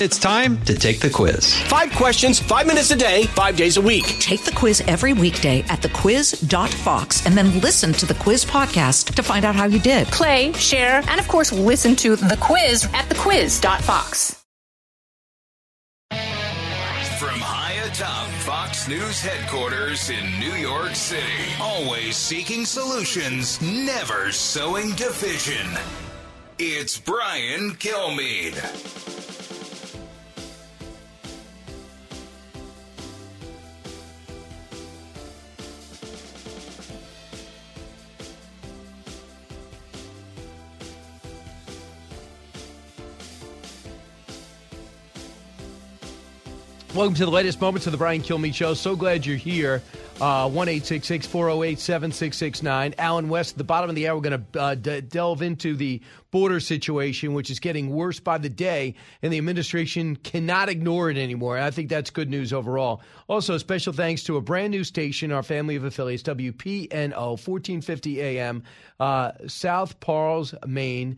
It's time to take the quiz. 5 questions, 5 minutes a day, 5 days a week. Take the quiz every weekday at thequiz.fox and then listen to the quiz podcast to find out how you did. Play, share, and of course, listen to the quiz at thequiz.fox. From high atop Fox News headquarters in New York City, always seeking solutions, never sowing division. It's Brian Kilmeade. Welcome to the latest moments of the Brian Kilmeade Show. So glad you're here. 1-866-408-7669. Alan West, at the bottom of the hour, we're going to delve into the border situation, which is getting worse by the day, and the administration cannot ignore it anymore. I think that's good news overall. Also, special thanks to a brand new station, our family of affiliates, WPNO, 1450 AM, South Parles, Maine,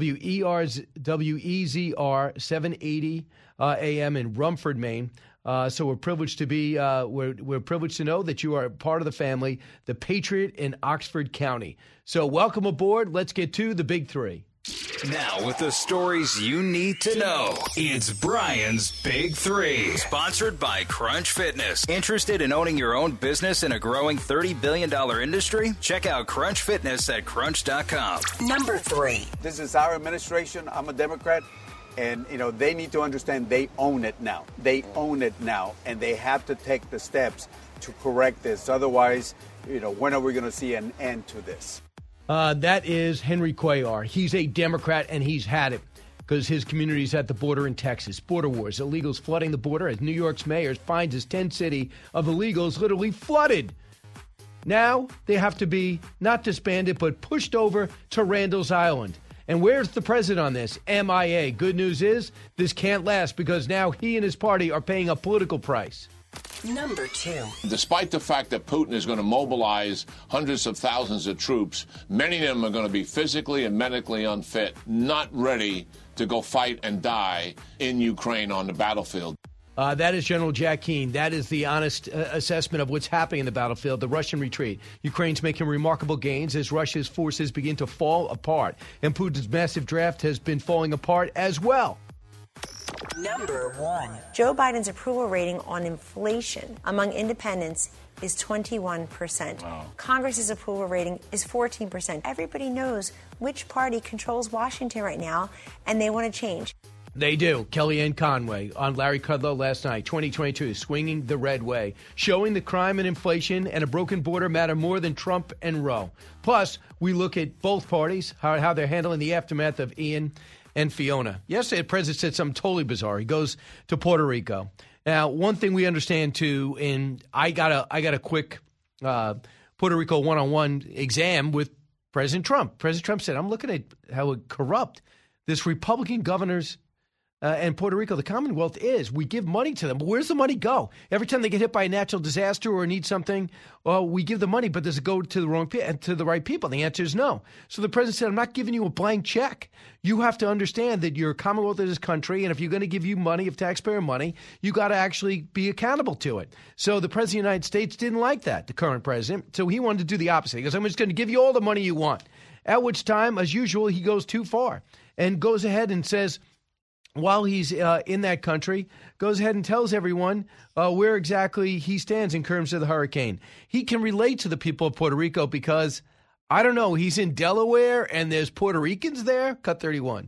WEZR, 780 AM in Rumford, Maine. So we're privileged to be, we're privileged to know that you are part of the family, the Patriot in Oxford County. So welcome aboard. Let's get to the big three. Now with the stories you need to know, it's Brian's Big Three. Sponsored by Crunch Fitness. Interested in owning your own business in a growing $30 billion industry? Check out Crunch Fitness at crunch.com. Number 3. This is our administration. I'm a Democrat. And, you know, they need to understand they own it now. They own it now. And they have to take the steps to correct this. Otherwise, you know, when are we going to see an end to this? That is Henry Cuellar. He's a Democrat, and he's had it because his community is at the border in Texas. Border wars, illegals flooding the border as New York's mayor finds his tent city of illegals literally flooded. Now they have to be not disbanded, but pushed over to Randall's Island. And where's the president on this? MIA. Good news is this can't last because now he and his party are paying a political price. Number 2. Despite the fact that Putin is going to mobilize hundreds of thousands of troops, many of them are going to be physically and medically unfit, not ready to go fight and die in Ukraine on the battlefield. That is General Jack Keane. That is the honest assessment of what's happening in the battlefield, the Russian retreat. Ukraine's making remarkable gains as Russia's forces begin to fall apart. And Putin's massive draft has been falling apart as well. Number 1. Joe Biden's approval rating on inflation among independents is 21%. Wow. Congress's approval rating is 14%. Everybody knows which party controls Washington right now, and they want to change. They do. Kellyanne Conway on Larry Kudlow last night, 2022, swinging the red way, showing that crime and inflation and a broken border matter more than Trump and Roe. Plus, we look at both parties, how they're handling the aftermath of Ian and Fiona. Yesterday, the president said something totally bizarre. He goes to Puerto Rico. Now, one thing we understand, too, and I got a quick Puerto Rico one-on-one exam with President Trump. President Trump said, I'm looking at how corrupt this Republican governor's and Puerto Rico, the Commonwealth is. We give money to them, but where's the money go? Every time they get hit by a natural disaster or need something, well, we give the money, but does it go to the right people? The answer is no. So the president said, I'm not giving you a blank check. You have to understand that you're a Commonwealth of this country, and if you're going to give you money, of taxpayer money, you got to actually be accountable to it. So the president of the United States didn't like that, the current president, so he wanted to do the opposite. He goes, I'm just going to give you all the money you want. At which time, as usual, he goes too far and goes ahead and says, while he's in that country, goes ahead and tells everyone where exactly he stands in terms of the hurricane. He can relate to the people of Puerto Rico because, I don't know, he's in Delaware and there's Puerto Ricans there? Cut 31.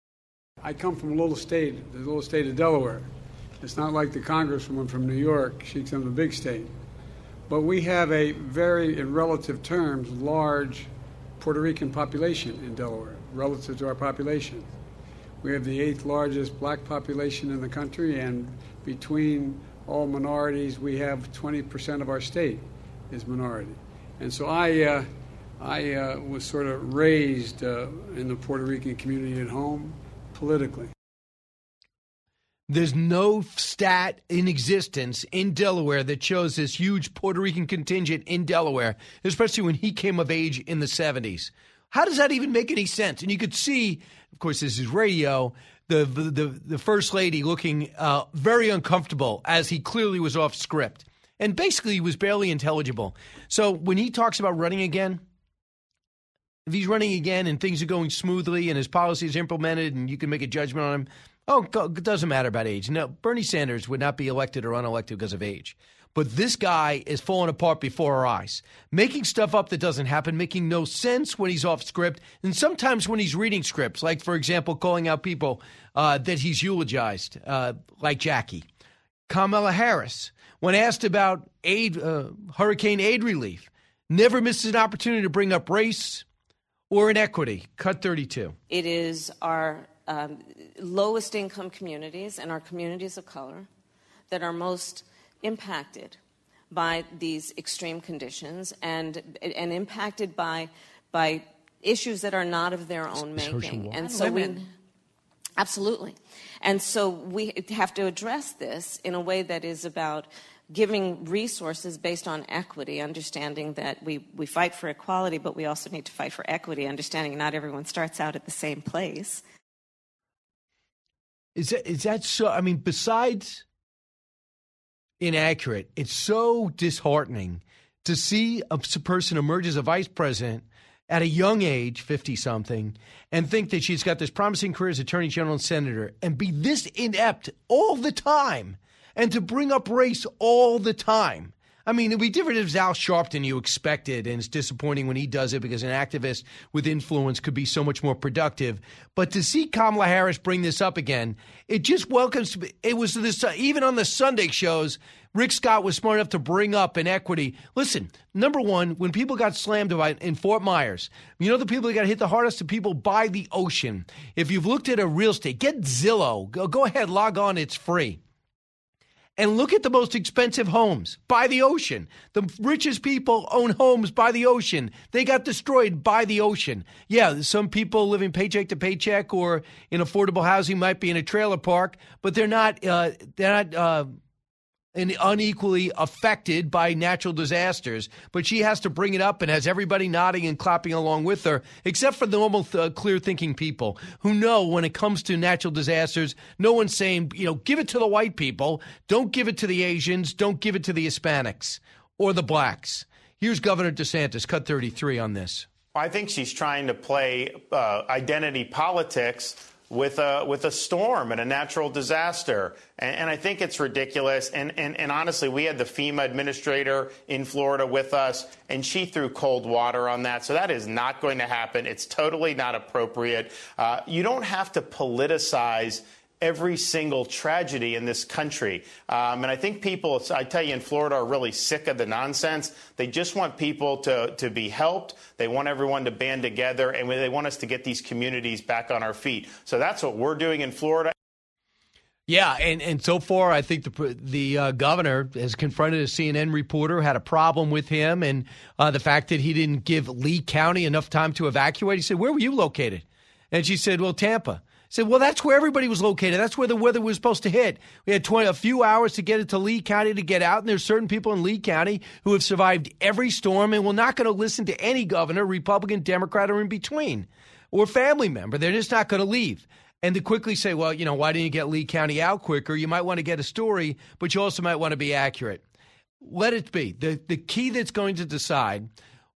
I come from a little state, the little state of Delaware. It's not like the congresswoman from New York. She's from the big state. But we have a very, in relative terms, large Puerto Rican population in Delaware, relative to our population. We have the 8th largest black population in the country, and between all minorities, we have 20% of our state is minority. And so I was sort of raised in the Puerto Rican community at home politically. There's no stat in existence in Delaware that shows this huge Puerto Rican contingent in Delaware, especially when he came of age in the 70s. How does that even make any sense? And you could see, of course, this is radio, the First Lady looking very uncomfortable as he clearly was off script. And basically, he was barely intelligible. So when he talks about running again, if he's running again and things are going smoothly and his policy is implemented and you can make a judgment on him, it doesn't matter about age. No, Bernie Sanders would not be elected or unelected because of age. But this guy is falling apart before our eyes, making stuff up that doesn't happen, making no sense when he's off script, and sometimes when he's reading scripts, like, for example, calling out people that he's eulogized, like Jackie. Kamala Harris, when asked about hurricane aid relief, never misses an opportunity to bring up race or inequity. Cut 32. It is our lowest income communities and our communities of color that are most impacted by these extreme conditions and impacted by issues that are not of their own making. And so absolutely. And so we have to address this in a way that is about giving resources based on equity, understanding that we fight for equality, but we also need to fight for equity, understanding not everyone starts out at the same place. Is that so? I mean, besides inaccurate, it's so disheartening to see a person emerge as a vice president at a young age, 50-something, and think that she's got this promising career as attorney general and senator and be this inept all the time and to bring up race all the time. I mean, it'd be different if Al Sharpton you expected, and it's disappointing when he does it because an activist with influence could be so much more productive. But to see Kamala Harris bring this up again, it just welcomes. It was this even on the Sunday shows. Rick Scott was smart enough to bring up inequity. Listen, number one, when people got slammed in Fort Myers, you know the people that got hit the hardest? The people by the ocean. If you've looked at a real estate, get Zillow. Go ahead, log on. It's free. And look at the most expensive homes by the ocean. The richest people own homes by the ocean. They got destroyed by the ocean. Yeah, some people living paycheck to paycheck or in affordable housing might be in a trailer park, but they're not unequally affected by natural disasters. But she has to bring it up and has everybody nodding and clapping along with her, except for the normal clear-thinking people who know when it comes to natural disasters, no one's saying, give it to the white people. Don't give it to the Asians. Don't give it to the Hispanics or the blacks. Here's Governor DeSantis, cut 33 on this. I think she's trying to play identity politics with a storm and a natural disaster. And I think it's ridiculous. And honestly, we had the FEMA administrator in Florida with us, and she threw cold water on that. So that is not going to happen. It's totally not appropriate. You don't have to politicize every single tragedy in this country. And I think people, I tell you, in Florida are really sick of the nonsense. They just want people to be helped. They want everyone to band together, and they want us to get these communities back on our feet. So that's what we're doing in Florida. Yeah, and so far, I think the governor has confronted a CNN reporter, had a problem with him, and the fact that he didn't give Lee County enough time to evacuate. He said, "Where were you located?" And she said, "Well, Tampa." Said, well, that's where everybody was located. That's where the weather was supposed to hit. We had a few hours to get it to Lee County to get out, and there's certain people in Lee County who have survived every storm and we're not going to listen to any governor, Republican, Democrat, or in between, or family member. They're just not going to leave. And to quickly say, well, why didn't you get Lee County out quicker? You might want to get a story, but you also might want to be accurate. Let it be. The key that's going to decide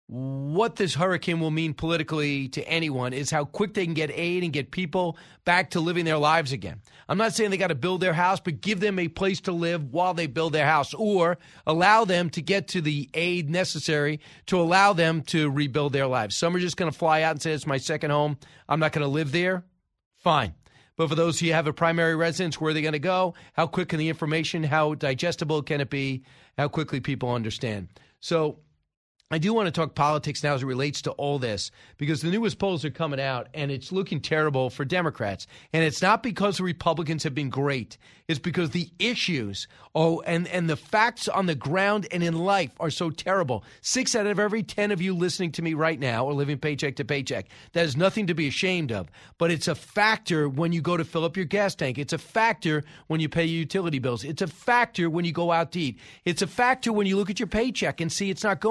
what this hurricane will mean politically to anyone is how quick they can get aid and get people back to living their lives again. I'm not saying they got to build their house, but give them a place to live while they build their house, or allow them to get to the aid necessary to allow them to rebuild their lives. Some are just going to fly out and say, it's my second home. I'm not going to live there. Fine. But for those who have a primary residence, where are they going to go? How quick can the information, how digestible can it be? How quickly people understand? So I do want to talk politics now as it relates to all this, because the newest polls are coming out and it's looking terrible for Democrats. And it's not because the Republicans have been great. It's because the issues and the facts on the ground and in life are so terrible. 6 out of every 10 of you listening to me right now are living paycheck to paycheck. That is nothing to be ashamed of. But it's a factor when you go to fill up your gas tank. It's a factor when you pay your utility bills. It's a factor when you go out to eat. It's a factor when you look at your paycheck and see it's not going any further.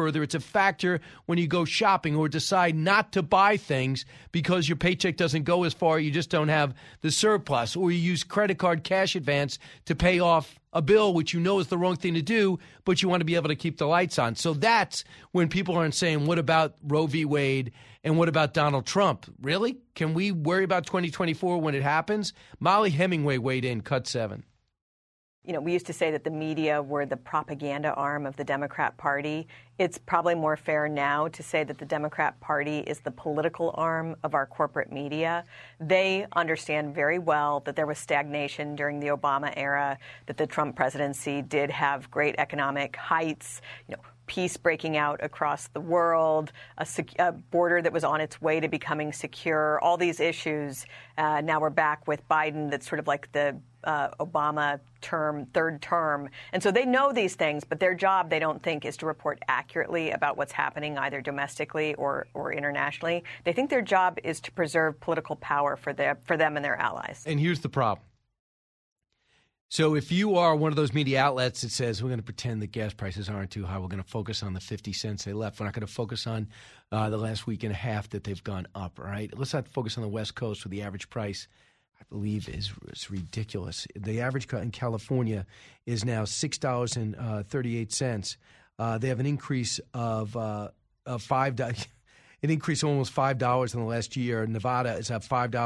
further. It's a factor when you go shopping or decide not to buy things because your paycheck doesn't go as far. You just don't have the surplus, or you use credit card cash advance to pay off a bill, which you know is the wrong thing to do, but you want to be able to keep the lights on. So that's when people aren't saying, what about Roe v. Wade and what about Donald Trump? Really? Can we worry about 2024 when it happens? Molly Hemingway weighed in, cut 7. You know, we used to say that the media were the propaganda arm of the Democrat Party. It's probably more fair now to say that the Democrat Party is the political arm of our corporate media. They understand very well that there was stagnation during the Obama era, that the Trump presidency did have great economic heights, you know, peace breaking out across the world, a border that was on its way to becoming secure, all these issues. Now we're back with Biden. That's sort of like the Obama term, third term. And so they know these things, but their job, they don't think, is to report accurately about what's happening either domestically or internationally. They think their job is to preserve political power for them and their allies. And here's the problem. So if you are one of those media outlets that says we're going to pretend that gas prices aren't too high, we're going to focus on the 50 cents they left. We're not going to focus on the last week and a half that they've gone up, all right? Let's not focus on the West Coast where the average price, I believe, is ridiculous. The average in California is now $6.38. They have an increase of $5. An increase of almost $5 in the last year. Nevada is up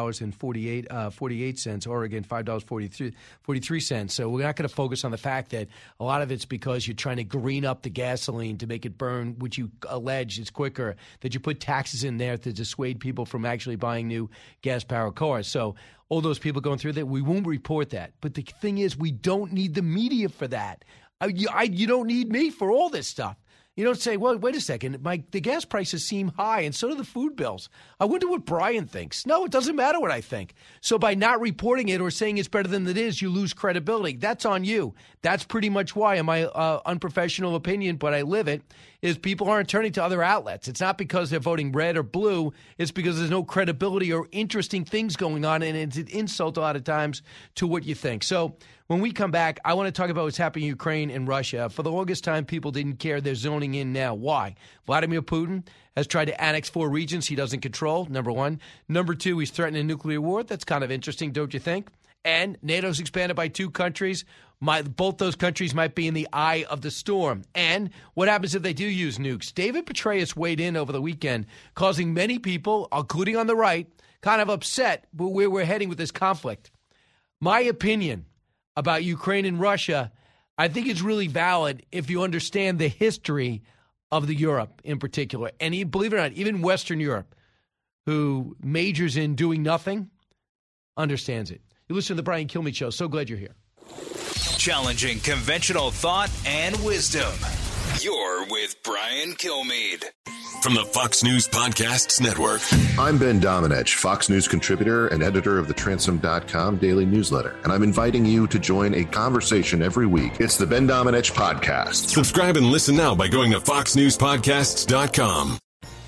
$5.48. Oregon, $5.43. So we're not going to focus on the fact that a lot of it's because you're trying to green up the gasoline to make it burn, which you allege is quicker, that you put taxes in there to dissuade people from actually buying new gas-powered cars. So all those people going through that, we won't report that. But the thing is, we don't need the media for that. You don't need me for all this stuff. You don't say, well, wait a second, the gas prices seem high, and so do the food bills. I wonder what Brian thinks. No, it doesn't matter what I think. So by not reporting it or saying it's better than it is, you lose credibility. That's on you. That's pretty much why, in my unprofessional opinion, but I live it, is people aren't turning to other outlets. It's not because they're voting red or blue. It's because there's no credibility or interesting things going on, and it's an insult a lot of times to what you think. So when we come back, I want to talk about what's happening in Ukraine and Russia. For the longest time, people didn't care. They're zoning in now. Why? Vladimir Putin has tried to annex 4 regions he doesn't control, number one. Number 2, he's threatening a nuclear war. That's kind of interesting, don't you think? And NATO's expanded by 2 countries. Both those countries might be in the eye of the storm. And what happens if they do use nukes? David Petraeus weighed in over the weekend, causing many people, including on the right, kind of upset where we're heading with this conflict. My opinion about Ukraine and Russia, I think it's really valid if you understand the history of the Europe in particular. And believe it or not, even Western Europe, who majors in doing nothing, understands it. You listen to the Brian Kilmeade Show. So glad you're here. Challenging conventional thought and wisdom. You're with Brian Kilmeade. From the Fox News Podcasts Network. I'm Ben Domenech, Fox News contributor and editor of the Transom.com daily newsletter, and I'm inviting you to join a conversation every week. It's the Ben Domenech Podcast. Subscribe and listen now by going to foxnewspodcasts.com.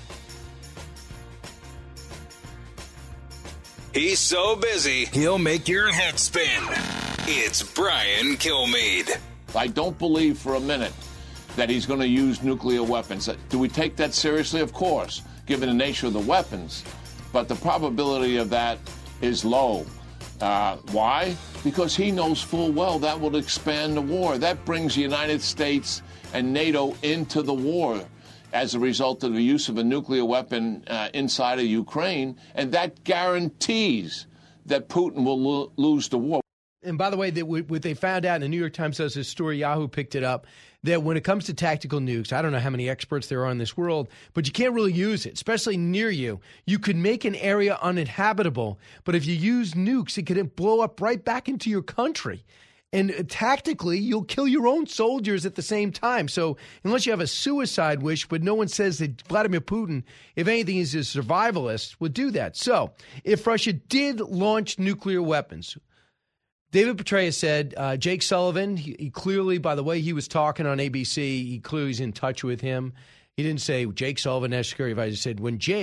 He's so busy, he'll make your head spin. It's Brian Kilmeade. I don't believe for a minute that he's going to use nuclear weapons. Do we take that seriously? Of course, given the nature of the weapons. But the probability of that is low. Why? Because he knows full well that will expand the war. That brings the United States and NATO into the war as a result of the use of a nuclear weapon inside of Ukraine. And that guarantees that Putin will lose the war. And by the way, what they found out, and the New York Times does this story, Yahoo picked it up, that when it comes to tactical nukes, I don't know how many experts there are in this world, but you can't really use it, especially near you. You could make an area uninhabitable, but if you use nukes, it could blow up right back into your country. And tactically, you'll kill your own soldiers at the same time. So unless you have a suicide wish, but no one says that Vladimir Putin, if anything, is a survivalist, would do that. So if Russia did launch nuclear weapons, David Petraeus said, Jake Sullivan, he clearly, by the way he was talking on ABC, he clearly is in touch with him. He didn't say Jake Sullivan, National Security Advisor. He said when Jake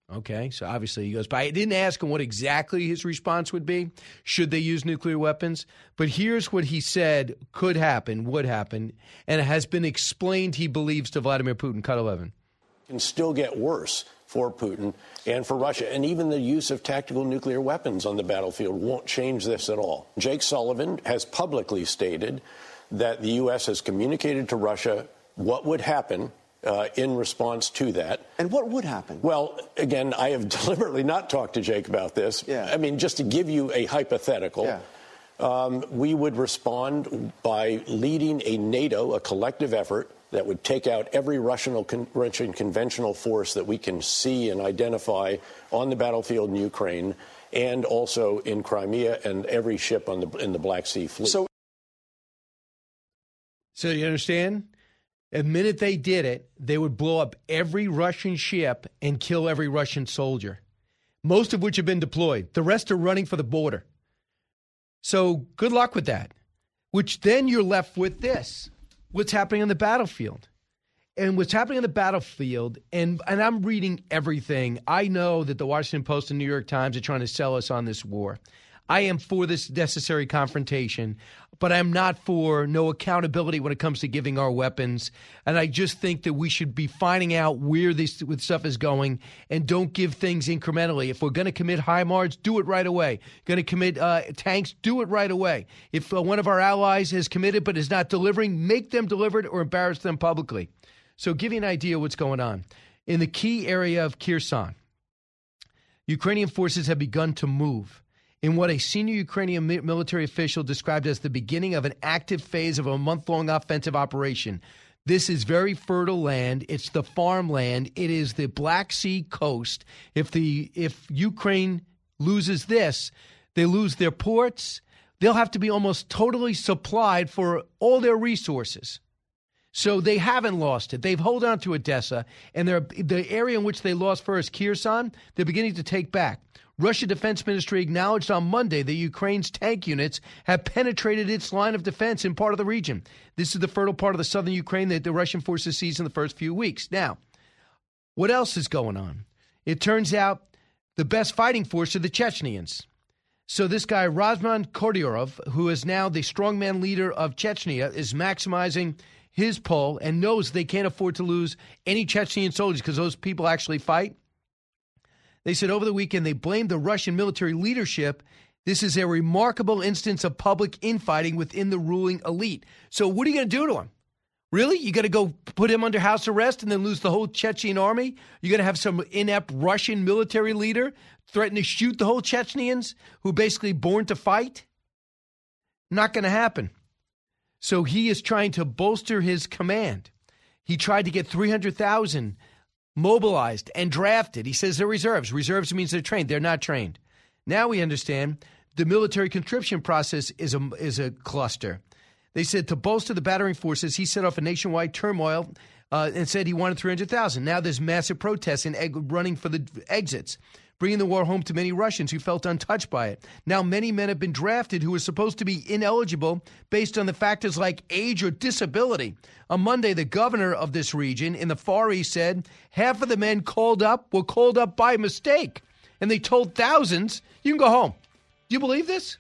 Okay, so obviously he goes, but I didn't ask him what exactly his response would be. Should they use nuclear weapons? But here's what he said could happen, would happen, and it has been explained, he believes, to Vladimir Putin. Cut 11. Can still get worse for Putin and for Russia. And even the use of tactical nuclear weapons on the battlefield won't change this at all. Jake Sullivan has publicly stated that the U.S. has communicated to Russia what would happen in response to that. And what would happen? Well, again, I have deliberately not talked to Jake about this. Yeah. I mean, just to give you a hypothetical, we would respond by leading a NATO, a collective effort that would take out every Russian conventional force that we can see and identify on the battlefield in Ukraine and also in Crimea and every ship in the Black Sea fleet. So you understand? The minute they did it, they would blow up every Russian ship and kill every Russian soldier, most of which have been deployed. The rest are running for the border. So good luck with that, which then you're left with this, what's happening on the battlefield. And what's happening on the battlefield, and I'm reading everything. I know that the Washington Post and New York Times are trying to sell us on this war. I am for this necessary confrontation, but I'm not for no accountability when it comes to giving our weapons. And I just think that we should be finding out where this stuff is going and don't give things incrementally. If we're going to commit HIMARS, do it right away. Going to commit tanks, do it right away. If one of our allies has committed but is not delivering, make them deliver it or embarrass them publicly. So give you an idea what's going on. In the key area of Kherson, Ukrainian forces have begun to move in what a senior Ukrainian military official described as the beginning of an active phase of a month-long offensive operation. This is very fertile land. It's the farmland. It is the Black Sea coast. If Ukraine loses this, they lose their ports. They'll have to be almost totally supplied for all their resources. So they haven't lost it. They've held on to Odessa, and the area in which they lost first, Kherson, they're beginning to take back. Russia Defense Ministry acknowledged on Monday that Ukraine's tank units have penetrated its line of defense in part of the region. This is the fertile part of the southern Ukraine that the Russian forces seized in the first few weeks. Now, what else is going on? It turns out the best fighting force are the Chechnyans. So this guy, Razman Kadyrov, who is now the strongman leader of Chechnya, is maximizing his pull and knows they can't afford to lose any Chechen soldiers because those people actually fight. They said over the weekend they blamed the Russian military leadership. This is a remarkable instance of public infighting within the ruling elite. So what are you going to do to him? Really? You got to go put him under house arrest and then lose the whole Chechen army? You're going to have some inept Russian military leader threaten to shoot the whole Chechens who are basically born to fight? Not going to happen. So he is trying to bolster his command. He tried to get 300,000 mobilized and drafted. He says they're reserves. Reserves means they're trained. They're not trained. Now we understand the military conscription process is a cluster. They said to bolster the battering forces, he set off a nationwide turmoil and said he wanted 300,000. Now there's massive protests and running for the exits, bringing the war home to many Russians who felt untouched by it. Now many men have been drafted who are supposed to be ineligible based on the factors like age or disability. On Monday, the governor of this region in the Far East said half of the men called up were called up by mistake, and they told thousands, you can go home. Do you believe this?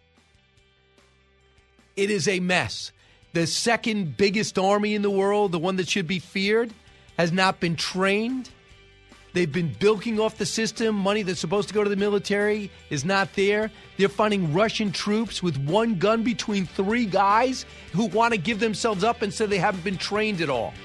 It is a mess. The second biggest army in the world, the one that should be feared, has not been trained. They've been bilking off the system. Money that's supposed to go to the military is not there. They're finding Russian troops with one gun between three guys who want to give themselves up and say they haven't been trained at all.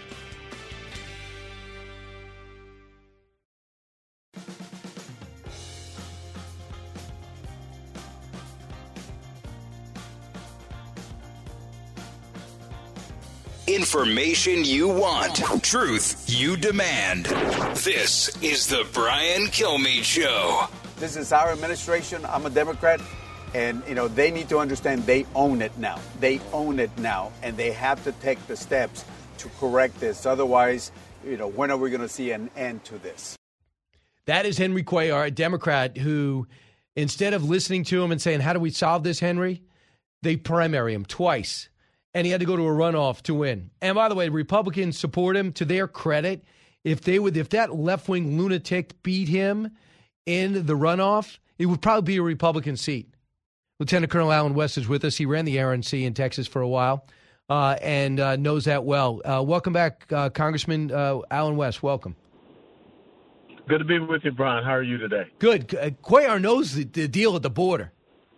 Information you want. Truth you demand. This is the Brian Kilmeade Show. This is our administration. I'm a Democrat. And, they need to understand they own it now. They own it now. And they have to take the steps to correct this. Otherwise, when are we going to see an end to this? That is Henry Cuellar, a Democrat who, instead of listening to him and saying, how do we solve this, Henry? They primary him twice. And he had to go to a runoff to win. And by the way, Republicans support him. To their credit, if that left-wing lunatic beat him in the runoff, it would probably be a Republican seat. Lieutenant Colonel Allen West is with us. He ran the RNC in Texas for a while and knows that well. Welcome back, Congressman Allen West. Welcome. Good to be with you, Brian. How are you today? Good. Cuellar knows the deal at the border.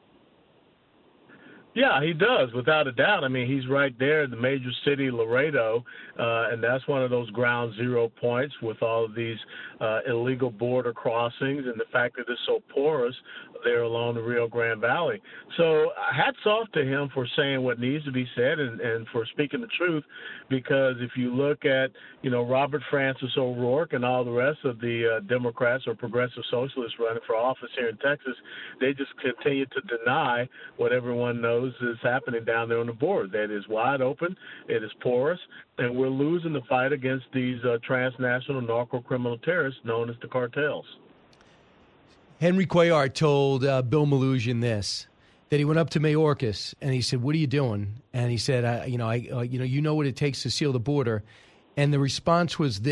Yeah, he does, without a doubt. I mean, he's right there in the major city, Laredo, and that's one of those ground zero points with all of these illegal border crossings and the fact that it's so porous there along the Rio Grande Valley. So hats off to him for saying what needs to be said and for speaking the truth, because if you look at, Robert Francis O'Rourke and all the rest of the Democrats or progressive socialists running for office here in Texas, they just continue to deny what everyone knows is happening down there on the border. That is wide open, it is porous, and we're losing the fight against these transnational narco-criminal terrorists known as the cartels. Henry Cuellar told Bill Melugin that he went up to Mayorkas and he said, "What are you doing?" And he said, "You know what it takes to seal the border." And the response was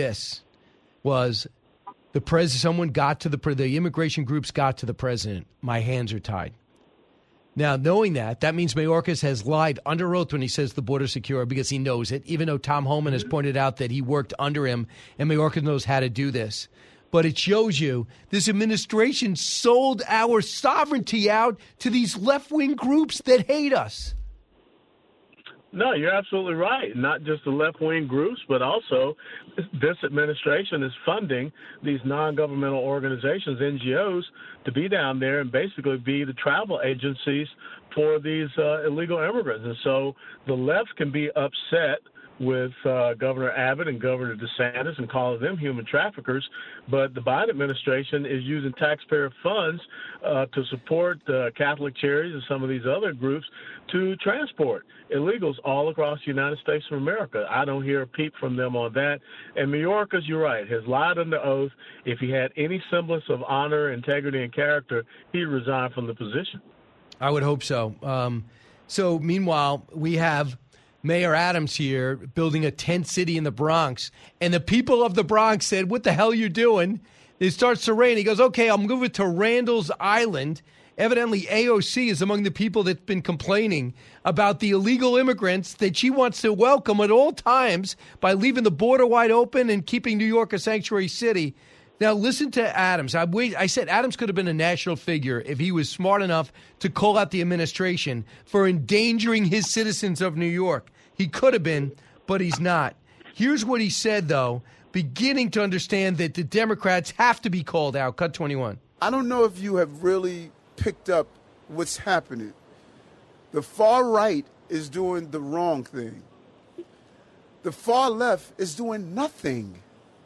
someone got to the immigration groups got to the president. My hands are tied. Now, knowing that means Mayorkas has lied under oath when he says the border's secure, because he knows it, even though Tom Homan has pointed out that he worked under him and Mayorkas knows how to do this. But it shows you this administration sold our sovereignty out to these left-wing groups that hate us. No, you're absolutely right. Not just the left-wing groups, but also this administration is funding these non-governmental organizations, NGOs, to be down there and basically be the travel agencies for these illegal immigrants. And so the left can be upset with Governor Abbott and Governor DeSantis and calling them human traffickers, but the Biden administration is using taxpayer funds to support Catholic Charities and some of these other groups to transport illegals all across the United States of America. I don't hear a peep from them on that. And Mayorkas, you're right, has lied under oath. If he had any semblance of honor, integrity, and character, he'd resign from the position. I would hope so. So meanwhile, we have Mayor Adams here building a tent city in the Bronx, and the people of the Bronx said, "What the hell are you doing?" It starts to rain. He goes, "Okay, I'm moving to Randall's Island." Evidently, AOC is among the people that's been complaining about the illegal immigrants that she wants to welcome at all times by leaving the border wide open and keeping New York a sanctuary city. Now, listen to Adams. I said Adams could have been a national figure if he was smart enough to call out the administration for endangering his citizens of New York. He could have been, but he's not. Here's what he said, though, beginning to understand that the Democrats have to be called out. Cut 21. I don't know if you have really picked up what's happening. The far right is doing the wrong thing. The far left is doing nothing.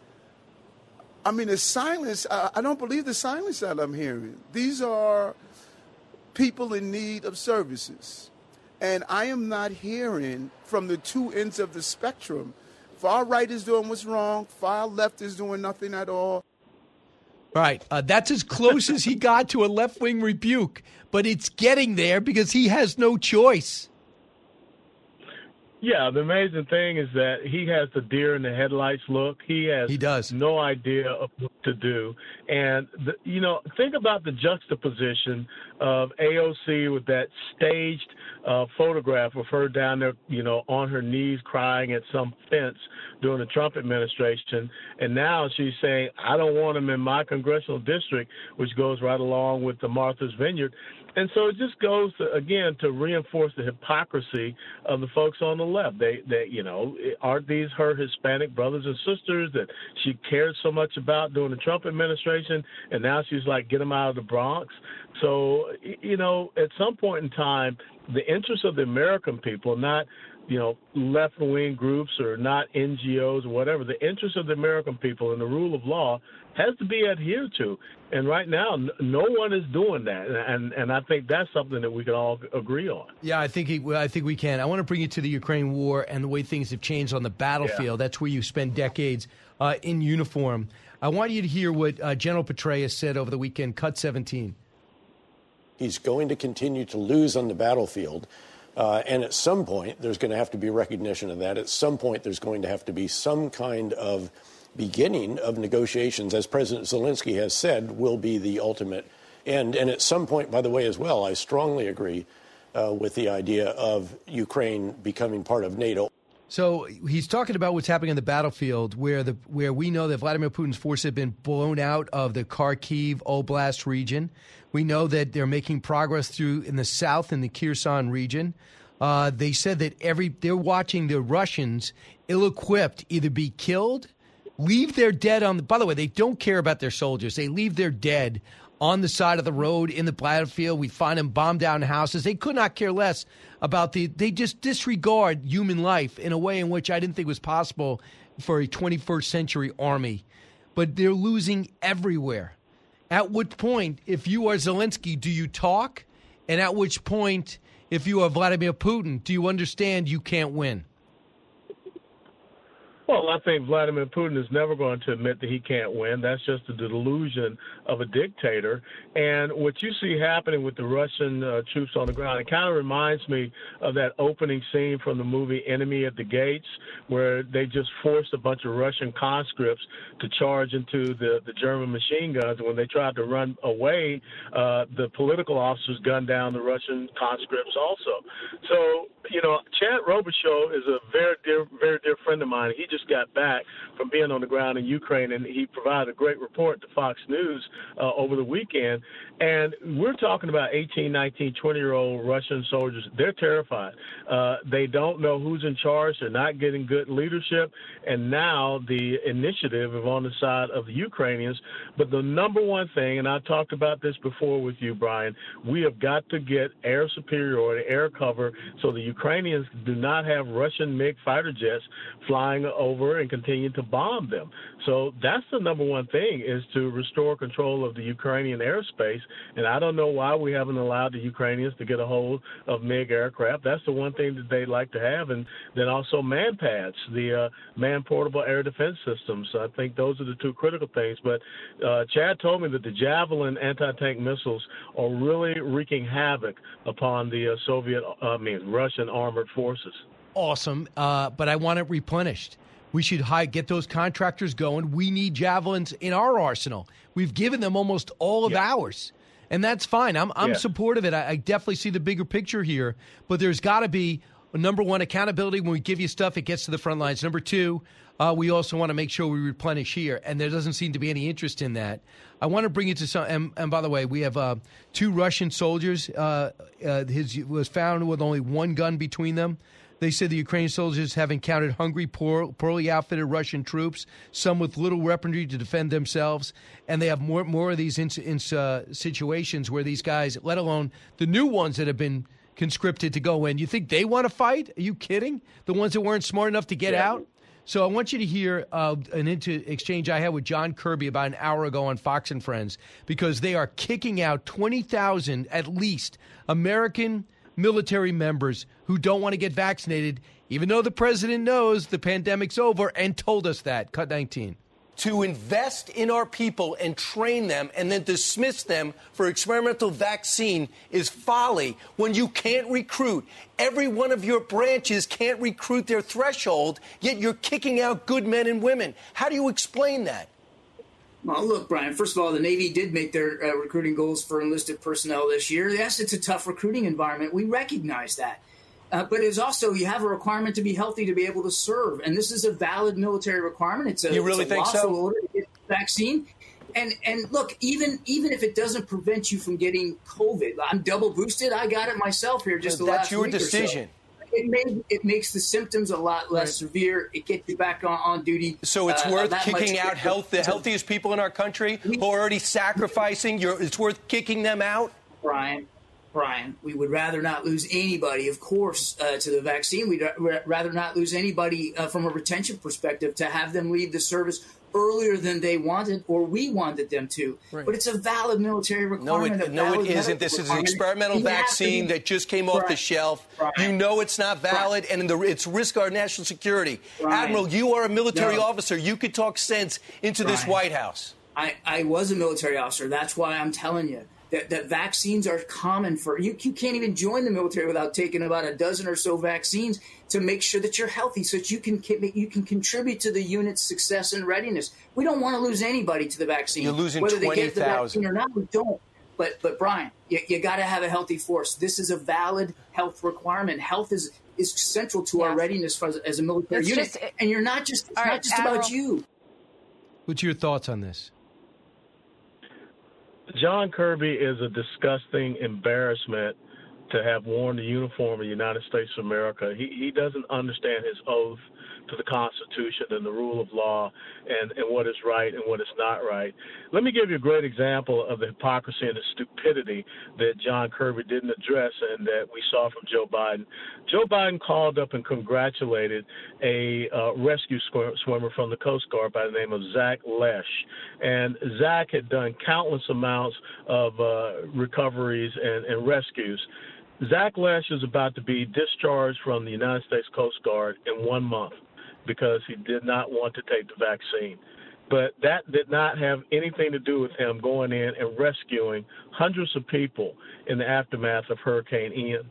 I mean, the silence, I don't believe the silence that I'm hearing. These are people in need of services. And I am not hearing from the two ends of the spectrum. Far right is doing what's wrong. Far left is doing nothing at all. Right. That's as close as he got to a left-wing rebuke. But it's getting there because he has no choice. Yeah, the amazing thing is that he has the deer in the headlights look. He does no idea of what to do. And, think about the juxtaposition of AOC with that staged photograph of her down there, on her knees crying at some fence during the Trump administration. And now she's saying, I don't want him in my congressional district, which goes right along with the Martha's Vineyard. And so it just goes to reinforce the hypocrisy of the folks on the left. They aren't these her Hispanic brothers and sisters that she cared so much about during the Trump administration, and now she's like, get them out of the Bronx. So, at some point in time, the interests of the American people, not left-wing groups or not NGOs or whatever, the interests of the American people and the rule of law has to be adhered to. And right now, no one is doing that. And I think that's something that we can all agree on. Yeah, I think we can. I want to bring you to the Ukraine war and the way things have changed on the battlefield. Yeah. That's where you spend decades in uniform. I want you to hear what General Petraeus said over the weekend. Cut 17. He's going to continue to lose on the battlefield. And at some point, there's going to have to be recognition of that. At some point, there's going to have to be some kind of beginning of negotiations, as President Zelensky has said, will be the ultimate end. And at some point, by the way, as well, I strongly agree with the idea of Ukraine becoming part of NATO. So he's talking about what's happening on the battlefield, where we know that Vladimir Putin's forces have been blown out of the Kharkiv Oblast region. We know that they're making progress in the south in the Kherson region. They said that they're watching the Russians, ill-equipped, either be killed, leave their dead on the. By the way, they don't care about their soldiers. They leave their dead on the side of the road in the battlefield. We find them bombed down houses. They could not care less about they just disregard human life in a way in which I didn't think was possible for a 21st century army. But they're losing everywhere. At which point, if you are Zelensky, do you talk? And at which point, if you are Vladimir Putin, do you understand you can't win? Well, I think Vladimir Putin is never going to admit that he can't win. That's just the delusion of a dictator. And what you see happening with the Russian troops on the ground, it kind of reminds me of that opening scene from the movie Enemy at the Gates, where they just forced a bunch of Russian conscripts to charge into the German machine guns. And when they tried to run away, the political officers gunned down the Russian conscripts also. So, Chad Robichaux is a very dear friend of mine. He just got back from being on the ground in Ukraine, and he provided a great report to Fox News over the weekend. And we're talking about 18, 19, 20-year-old Russian soldiers. They're terrified. They don't know who's in charge. They're not getting good leadership. And now the initiative is on the side of the Ukrainians. But the number one thing, and I talked about this before with you, Brian, we have got to get air superiority, air cover, so the Ukrainians do not have Russian MiG fighter jets flying over and continue to bomb them. So that's the number one thing, is to restore control of the Ukrainian airspace. And I don't know why we haven't allowed the Ukrainians to get a hold of MiG aircraft. That's the one thing that they'd like to have. And then also MANPADS, the man-portable air defense systems. I think those are the two critical things. But Chad told me that the Javelin anti-tank missiles are really wreaking havoc upon the Russian armored forces. Awesome, but I want it replenished. We should get those contractors going. We need Javelins in our arsenal. We've given them almost all of ours, and that's fine. I'm supportive of it. I definitely see the bigger picture here, but there's got to be, number one, accountability. When we give you stuff, it gets to the front lines. Number two, we also want to make sure we replenish here, and there doesn't seem to be any interest in that. I want to bring you to some, and by the way, we have 2 Russian soldiers. His was found with only one gun between them. They said the Ukrainian soldiers have encountered hungry, poorly outfitted Russian troops, some with little weaponry to defend themselves, and they have more of these situations where these guys, let alone the new ones that have been conscripted to go in, you think they want to fight? Are you kidding? The ones that weren't smart enough to get out? So I want you to hear an exchange I had with John Kirby about an hour ago on Fox and Friends, because they are kicking out 20,000 at least American military members who don't want to get vaccinated, even though the president knows the pandemic's over and told us that. Cut 19. To invest in our people and train them and then dismiss them for experimental vaccine is folly when you can't recruit. Every one of your branches can't recruit their threshold, yet you're kicking out good men and women. How do you explain that? Well, look, Brian, first of all, the Navy did make their recruiting goals for enlisted personnel this year. Yes, it's a tough recruiting environment. We recognize that. But it's also, you have a requirement to be healthy to be able to serve. And this is a valid military requirement. It's a lawful order to get the vaccine. And look, even if it doesn't prevent you from getting COVID, I'm double boosted. I got it myself here just the last week or so. That's your decision. It makes the symptoms a lot less severe. It gets you back on duty. So it's worth kicking out the healthiest people in our country who are already sacrificing. It's worth kicking them out? Brian, we would rather not lose anybody, of course, to the vaccine. We'd rather not lose anybody from a retention perspective, to have them leave the service earlier than they wanted or we wanted them to. Right. But it's a valid military requirement. No, it isn't. This is an experimental vaccine that just came off the shelf. You know it's not valid, and it's risk our national security. Admiral, you are a military officer. You could talk sense into this White House. I was a military officer. That's why I'm telling you. that vaccines are common for you. You can't even join the military without taking about a dozen or so vaccines to make sure that you're healthy, so that you can contribute to the unit's success and readiness. We don't want to lose anybody to the vaccine. You're losing whether 20,000. they get the vaccine or not. We don't. But Brian, you got to have a healthy force. This is a valid health requirement. Health is central to our readiness as a military unit. And you're not just about you. What's your thoughts on this? John Kirby is a disgusting embarrassment to have worn the uniform of the United States of America. He doesn't understand his oath to the Constitution and the rule of law and what is right and what is not right. Let me give you a great example of the hypocrisy and the stupidity that John Kirby didn't address and that we saw from Joe Biden. Joe Biden called up and congratulated a rescue swimmer from the Coast Guard by the name of Zach Lesh. And Zach had done countless amounts of recoveries and rescues. Zach Lesh is about to be discharged from the United States Coast Guard in 1 month because he did not want to take the vaccine. But that did not have anything to do with him going in and rescuing hundreds of people in the aftermath of Hurricane Ian.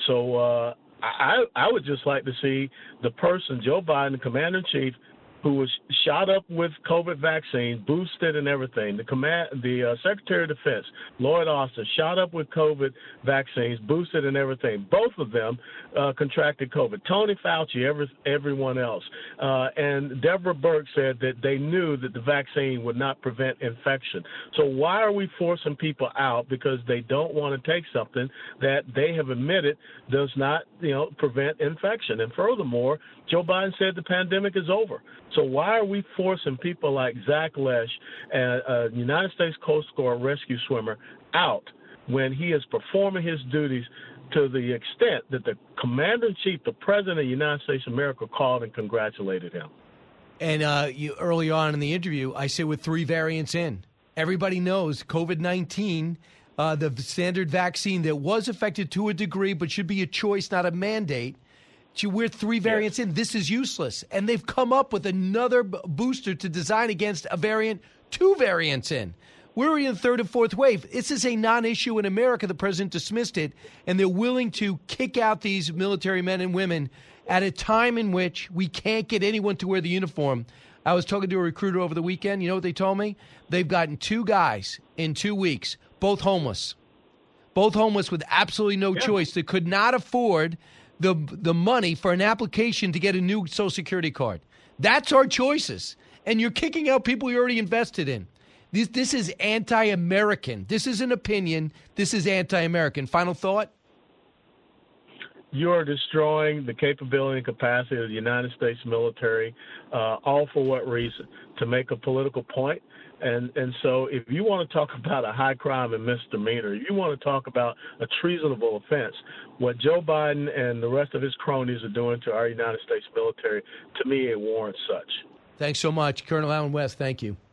So I would just like to see the person, Joe Biden, the Commander-in-Chief, who was shot up with COVID vaccine, boosted and everything. The Secretary of Defense, Lloyd Austin, shot up with COVID vaccines, boosted and everything. Both of them contracted COVID. Tony Fauci, everyone else. And Deborah Burke said that they knew that the vaccine would not prevent infection. So why are we forcing people out because they don't want to take something that they have admitted does not, prevent infection? And furthermore, Joe Biden said the pandemic is over. So why are we forcing people like Zach Lesh, a United States Coast Guard rescue swimmer, out when he is performing his duties to the extent that the Commander-in-Chief, the President of the United States of America, called and congratulated him? And early on in the interview, I said with 3 variants in. Everybody knows COVID-19, the standard vaccine that was effective to a degree but should be a choice, not a mandate. We're 3 variants in. This is useless. And they've come up with another booster to design against a variant, 2 variants in. We're in the 3rd and 4th wave. This is a non-issue in America. The president dismissed it, and they're willing to kick out these military men and women at a time in which we can't get anyone to wear the uniform. I was talking to a recruiter over the weekend. You know what they told me? They've gotten 2 guys in 2 weeks, both homeless. Both homeless with absolutely no choice. They could not afford the money for an application to get a new Social Security card. That's our choices. And you're kicking out people you already invested in. This is anti-American. This is an opinion. This is anti-American. Final thought? You are destroying the capability and capacity of the United States military, all for what reason? To make a political point? And so if you want to talk about a high crime and misdemeanor, if you want to talk about a treasonable offense, what Joe Biden and the rest of his cronies are doing to our United States military, to me, it warrants such. Thanks so much. Colonel Allen West, thank you.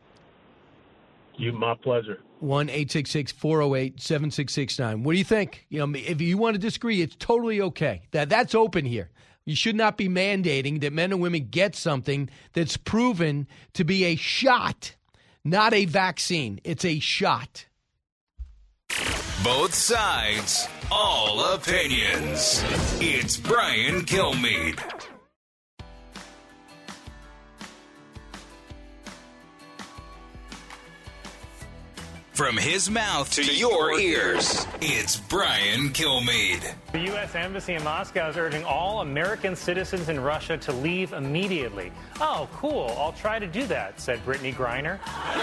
My pleasure. 1-866-408-7669. What do you think? If you want to disagree, it's totally okay. That's open here. You should not be mandating that men and women get something that's proven to be a shot, not a vaccine. It's a shot. Both sides, all opinions. It's Brian Kilmeade. From his mouth to your ears, it's Brian Kilmeade. The U.S. Embassy in Moscow is urging all American citizens in Russia to leave immediately. Oh, cool. I'll try to do that, said Brittany Griner.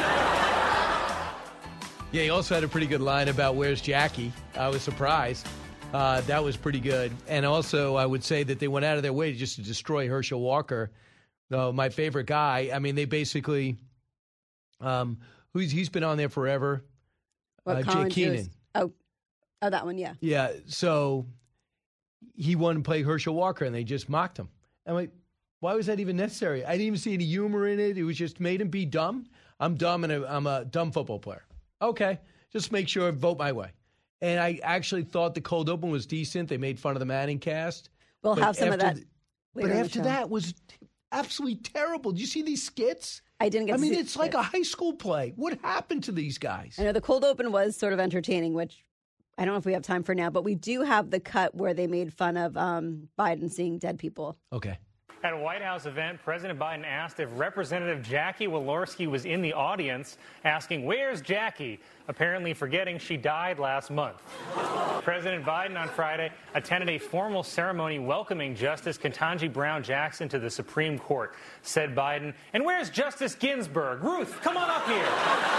Yeah, he also had a pretty good line about where's Jackie. I was surprised. That was pretty good. And also, I would say that they went out of their way to destroy Herschel Walker, my favorite guy. I mean, they basically... He's been on there forever. Jake Keenan. Oh, that one, yeah. Yeah, so he wanted to play Herschel Walker, and they just mocked him. I'm like, why was that even necessary? I didn't even see any humor in it. It was just made him be dumb. I'm dumb, and I'm a dumb football player. Okay, just make sure I vote my way. And I actually thought the cold open was decent. They made fun of the Manning cast. We'll have some of that later. But after that was Absolutely terrible. Did you see these skits? I didn't get to see it's like a high school play. What happened to these guys? I know the cold open was sort of entertaining, which I don't know if we have time for now, but we do have the cut where they made fun of Biden seeing dead people. Okay. At a White House event, President Biden asked if Representative Jackie Walorski was in the audience, asking, "Where's Jackie?" apparently forgetting she died last month. President Biden on Friday attended a formal ceremony welcoming Justice Ketanji Brown Jackson to the Supreme Court. Said Biden, "And where's Justice Ginsburg? Ruth, come on up here."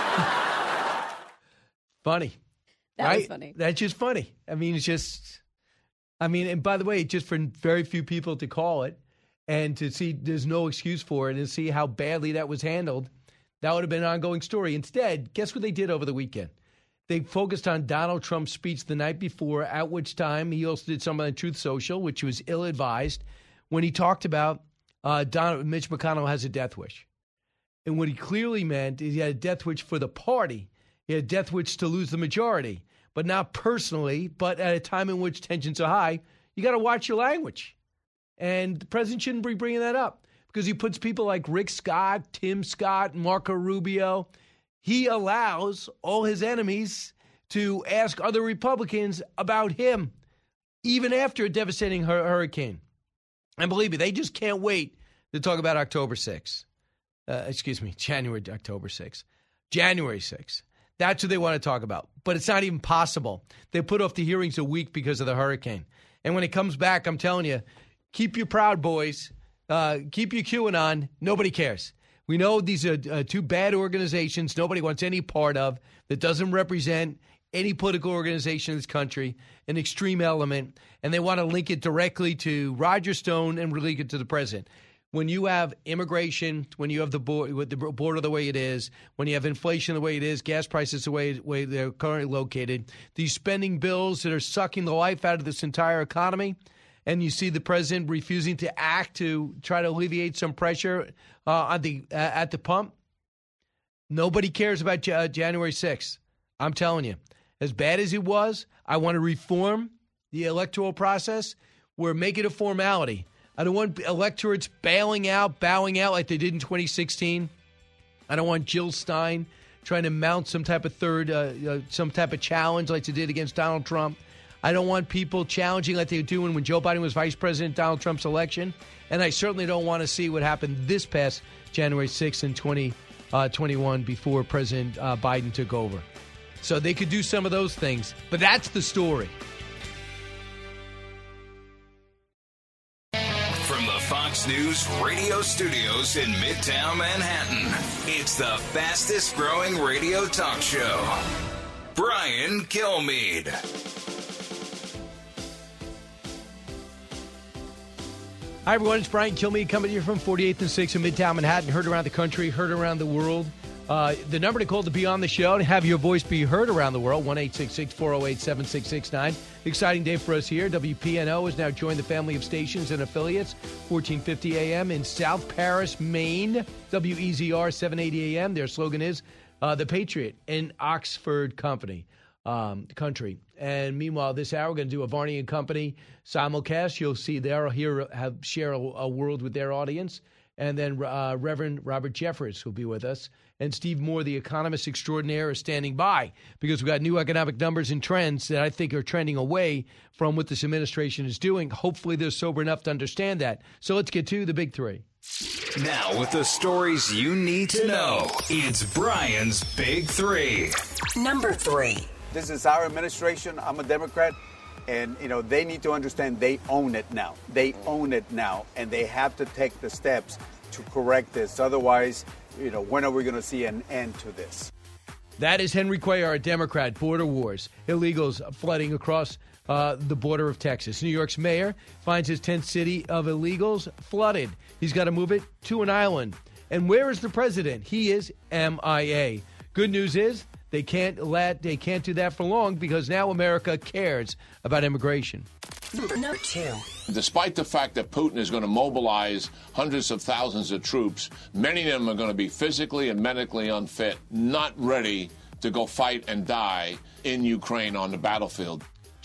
Funny. That was funny. That's just funny. It's just, and by the way, just for very few people to call it, and to see there's no excuse for it and see how badly that was handled, that would have been an ongoing story. Instead, guess what they did over the weekend? They focused on Donald Trump's speech the night before, at which time he also did something on Truth Social, which was ill-advised, when he talked about Mitch McConnell has a death wish. And what he clearly meant is he had a death wish for the party. He had a death wish to lose the majority, but not personally, but at a time in which tensions are high. You got to watch your language. And the president shouldn't be bringing that up because he puts people like Rick Scott, Tim Scott, Marco Rubio. He allows all his enemies to ask other Republicans about him, even after a devastating hurricane. And believe me, they just can't wait to talk about October 6th. January 6th. That's what they want to talk about. But it's not even possible. They put off the hearings a week because of the hurricane. And when it comes back, I'm telling you, keep your Proud Boys, keep your QAnon. Nobody cares. We know these are two bad organizations nobody wants any part of, that doesn't represent any political organization in this country, an extreme element, and they want to link it directly to Roger Stone and link it to the president. When you have immigration, when you have the border the way it is, when you have inflation the way it is, gas prices the way they're currently located, these spending bills that are sucking the life out of this entire economy, and you see the president refusing to act to try to alleviate some pressure at the pump, nobody cares about January 6th. I'm telling you, as bad as it was, I want to reform the electoral process. We're making it a formality. I don't want electorates bowing out like they did in 2016. I don't want Jill Stein trying to mount some type of challenge like they did against Donald Trump. I don't want people challenging like they were doing when Joe Biden was vice president, Donald Trump's election. And I certainly don't want to see what happened this past January 6th in 2021 before President Biden took over. So they could do some of those things. But that's the story. From the Fox News radio studios in Midtown Manhattan, it's the fastest growing radio talk show. Brian Kilmeade. Hi, everyone. It's Brian Kilmeade coming to you from 48th and 6th in Midtown Manhattan. Heard around the country, heard around the world. The number to call to be on the show and have your voice be heard around the world, 1-866-408-7669. Exciting day for us here. WPNO has now joined the family of stations and affiliates, 1450 a.m. in South Paris, Maine. WEZR, 780 a.m. Their slogan is The Patriot in Oxford country. And meanwhile, this hour, we're going to do a Varney and Company simulcast. You'll see they'll share a world with their audience. And then Reverend Robert Jeffress will be with us. And Steve Moore, the economist extraordinaire, is standing by because we've got new economic numbers and trends that I think are trending away from what this administration is doing. Hopefully they're sober enough to understand that. So let's get to the big three. Now with the stories you need to know, it's Brian's Big Three. Number 3. This is our administration. I'm a Democrat. And, they need to understand they own it now. They own it now. And they have to take the steps to correct this. Otherwise, when are we going to see an end to this? That is Henry Cuellar, a Democrat. Border wars, illegals flooding across the border of Texas. New York's mayor finds his 10th city of illegals flooded. He's got to move it to an island. And where is the president? He is MIA. Good news is they can't do that for long because now America cares about immigration. Number 2. Despite the fact that Putin is going to mobilize hundreds of thousands of troops, many of them are going to be physically and medically unfit, not ready to go fight and die in Ukraine on the battlefield.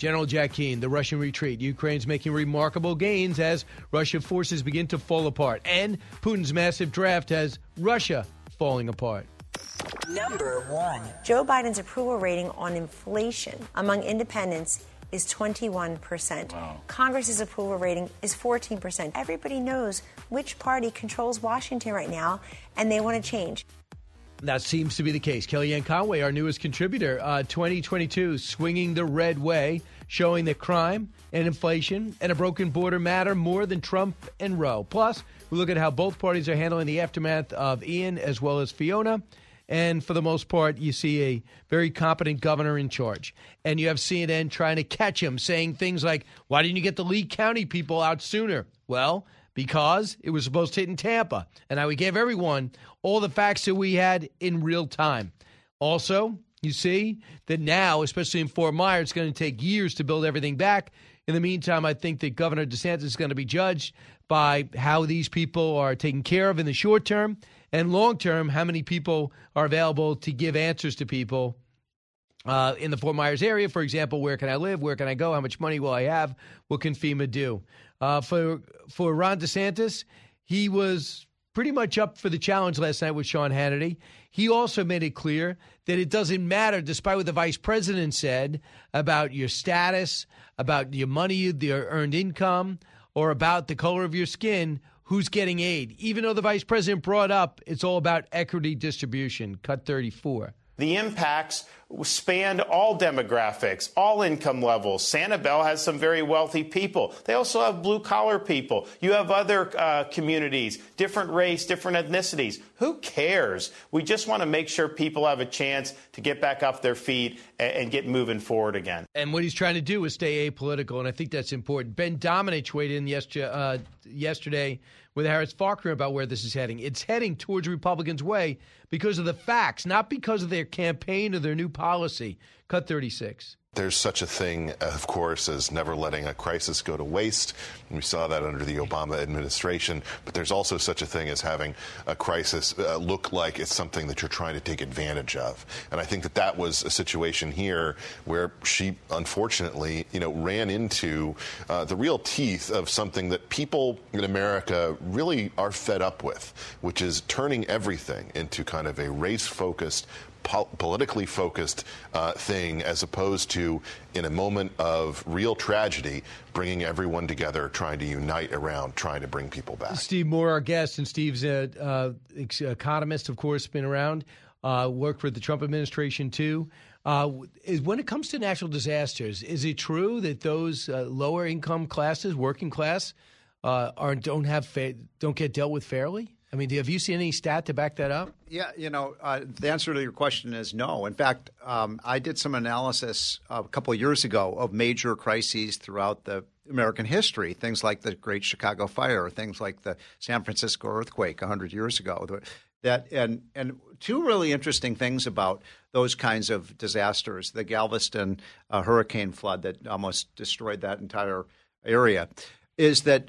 General Jack Keane, the Russian retreat. Ukraine's making remarkable gains as Russian forces begin to fall apart. And Putin's massive draft has Russia falling apart. Number 1. Joe Biden's approval rating on inflation among independents is 21%. Wow. Congress's approval rating is 14%. Everybody knows which party controls Washington right now, and they want to change. That seems to be the case. Kellyanne Conway, our newest contributor, 2022, swinging the red way, showing that crime and inflation and a broken border matter more than Trump and Roe. Plus, we look at how both parties are handling the aftermath of Ian as well as Fiona. And for the most part, you see a very competent governor in charge. And you have CNN trying to catch him, saying things like, why didn't you get the Lee County people out sooner? Well, because it was supposed to hit in Tampa. And we gave everyone all the facts that we had in real time. Also, you see that now, especially in Fort Myers, it's going to take years to build everything back. In the meantime, I think that Governor DeSantis is going to be judged by how these people are taken care of in the short term and long term, how many people are available to give answers to people in the Fort Myers area. For example, where can I live? Where can I go? How much money will I have? What can FEMA do? For Ron DeSantis, he was pretty much up for the challenge last night with Sean Hannity. He also made it clear that it doesn't matter, despite what the vice president said about your status, about your money, your earned income, or about the color of your skin, who's getting aid. Even though the vice president brought up it's all about equity distribution. Cut 34. The impacts span all demographics, all income levels. Sanibel has some very wealthy people. They also have blue-collar people. You have other communities, different race, different ethnicities. Who cares? We just want to make sure people have a chance to get back off their feet and get moving forward again. And what he's trying to do is stay apolitical, and I think that's important. Ben Domenech weighed in yesterday with Harris Faulkner about where this is heading. It's heading towards Republicans' way because of the facts, not because of their campaign or their new policy. Cut 36. There's such a thing, of course, as never letting a crisis go to waste. We saw that under the Obama administration. But there's also such a thing as having a crisis look like it's something that you're trying to take advantage of. And I think that was a situation here where she, unfortunately, ran into the real teeth of something that people in America really are fed up with, which is turning everything into kind of a race-focused, politically focused thing, as opposed to, in a moment of real tragedy, bringing everyone together, trying to unite around, trying to bring people back. Steve Moore, our guest, and Steve's an economist, of course, been around, worked for the Trump administration, too. When it comes to natural disasters, is it true that those lower income classes, working class, don't get dealt with fairly? I mean, have you seen any stat to back that up? Yeah, the answer to your question is no. In fact, I did some analysis a couple of years ago of major crises throughout the American history, things like the Great Chicago Fire, things like the San Francisco earthquake 100 years ago. And two really interesting things about those kinds of disasters, the Galveston hurricane flood that almost destroyed that entire area, is that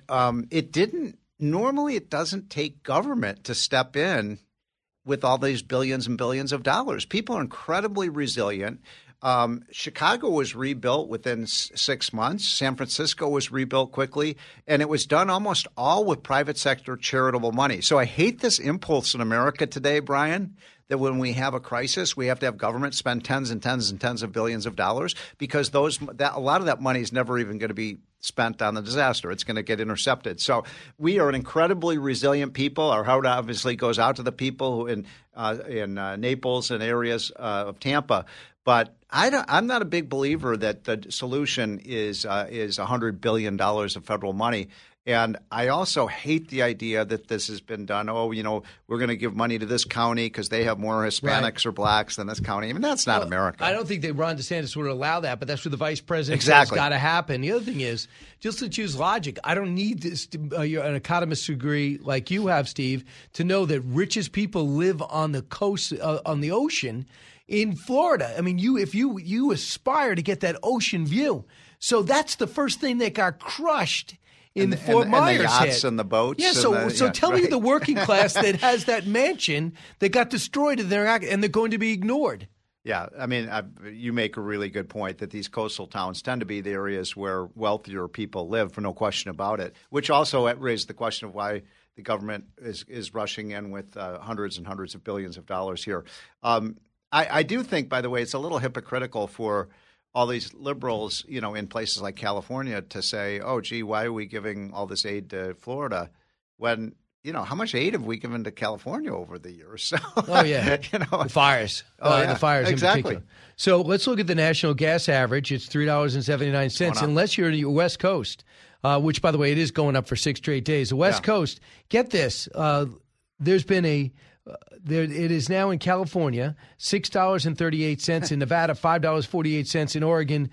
normally it doesn't take government to step in with all these billions and billions of dollars. People are incredibly resilient. Chicago was rebuilt within 6 months. San Francisco was rebuilt quickly, and it was done almost all with private sector charitable money. So I hate this impulse in America today, Brian, that when we have a crisis, we have to have government spend tens and tens and tens of billions of dollars, because a lot of that money is never even going to be spent on the disaster. It's going to get intercepted. So we are an incredibly resilient people. Our heart obviously goes out to the people who in Naples and areas of Tampa. But I'm not a big believer that the solution is $100 billion of federal money. And I also hate the idea that this has been done. We're going to give money to this county because they have more Hispanics or blacks than this county. I mean, that's not America. I don't think that Ron DeSantis would allow that, but that's what the vice president says got to happen. The other thing is, just to choose logic, I don't need this, an economist's degree like you have, Steve, to know that richest people live on the coast, on the ocean in Florida. I mean, if you aspire to get that ocean view. So that's the first thing that got crushed in the Fort Myers and the yachts and the boats. Yeah, so tell me the working class that has that mansion that got destroyed and they're going to be ignored. Yeah, I mean, you make a really good point that these coastal towns tend to be the areas where wealthier people live, for no question about it, which also raised the question of why the government is rushing in with hundreds and hundreds of billions of dollars here. I do think, by the way, it's a little hypocritical for all these liberals, in places like California to say, oh, gee, why are we giving all this aid to Florida when – how much aid have we given to California over the years? So, oh, yeah. The fires. The fires exactly. In particular. So let's look at the national gas average. It's $3.79. Unless you're in the West Coast, which, by the way, it is going up for 6 straight days. The West Coast, get this, there's been it is now in California, $6.38. In Nevada, $5.48. In Oregon,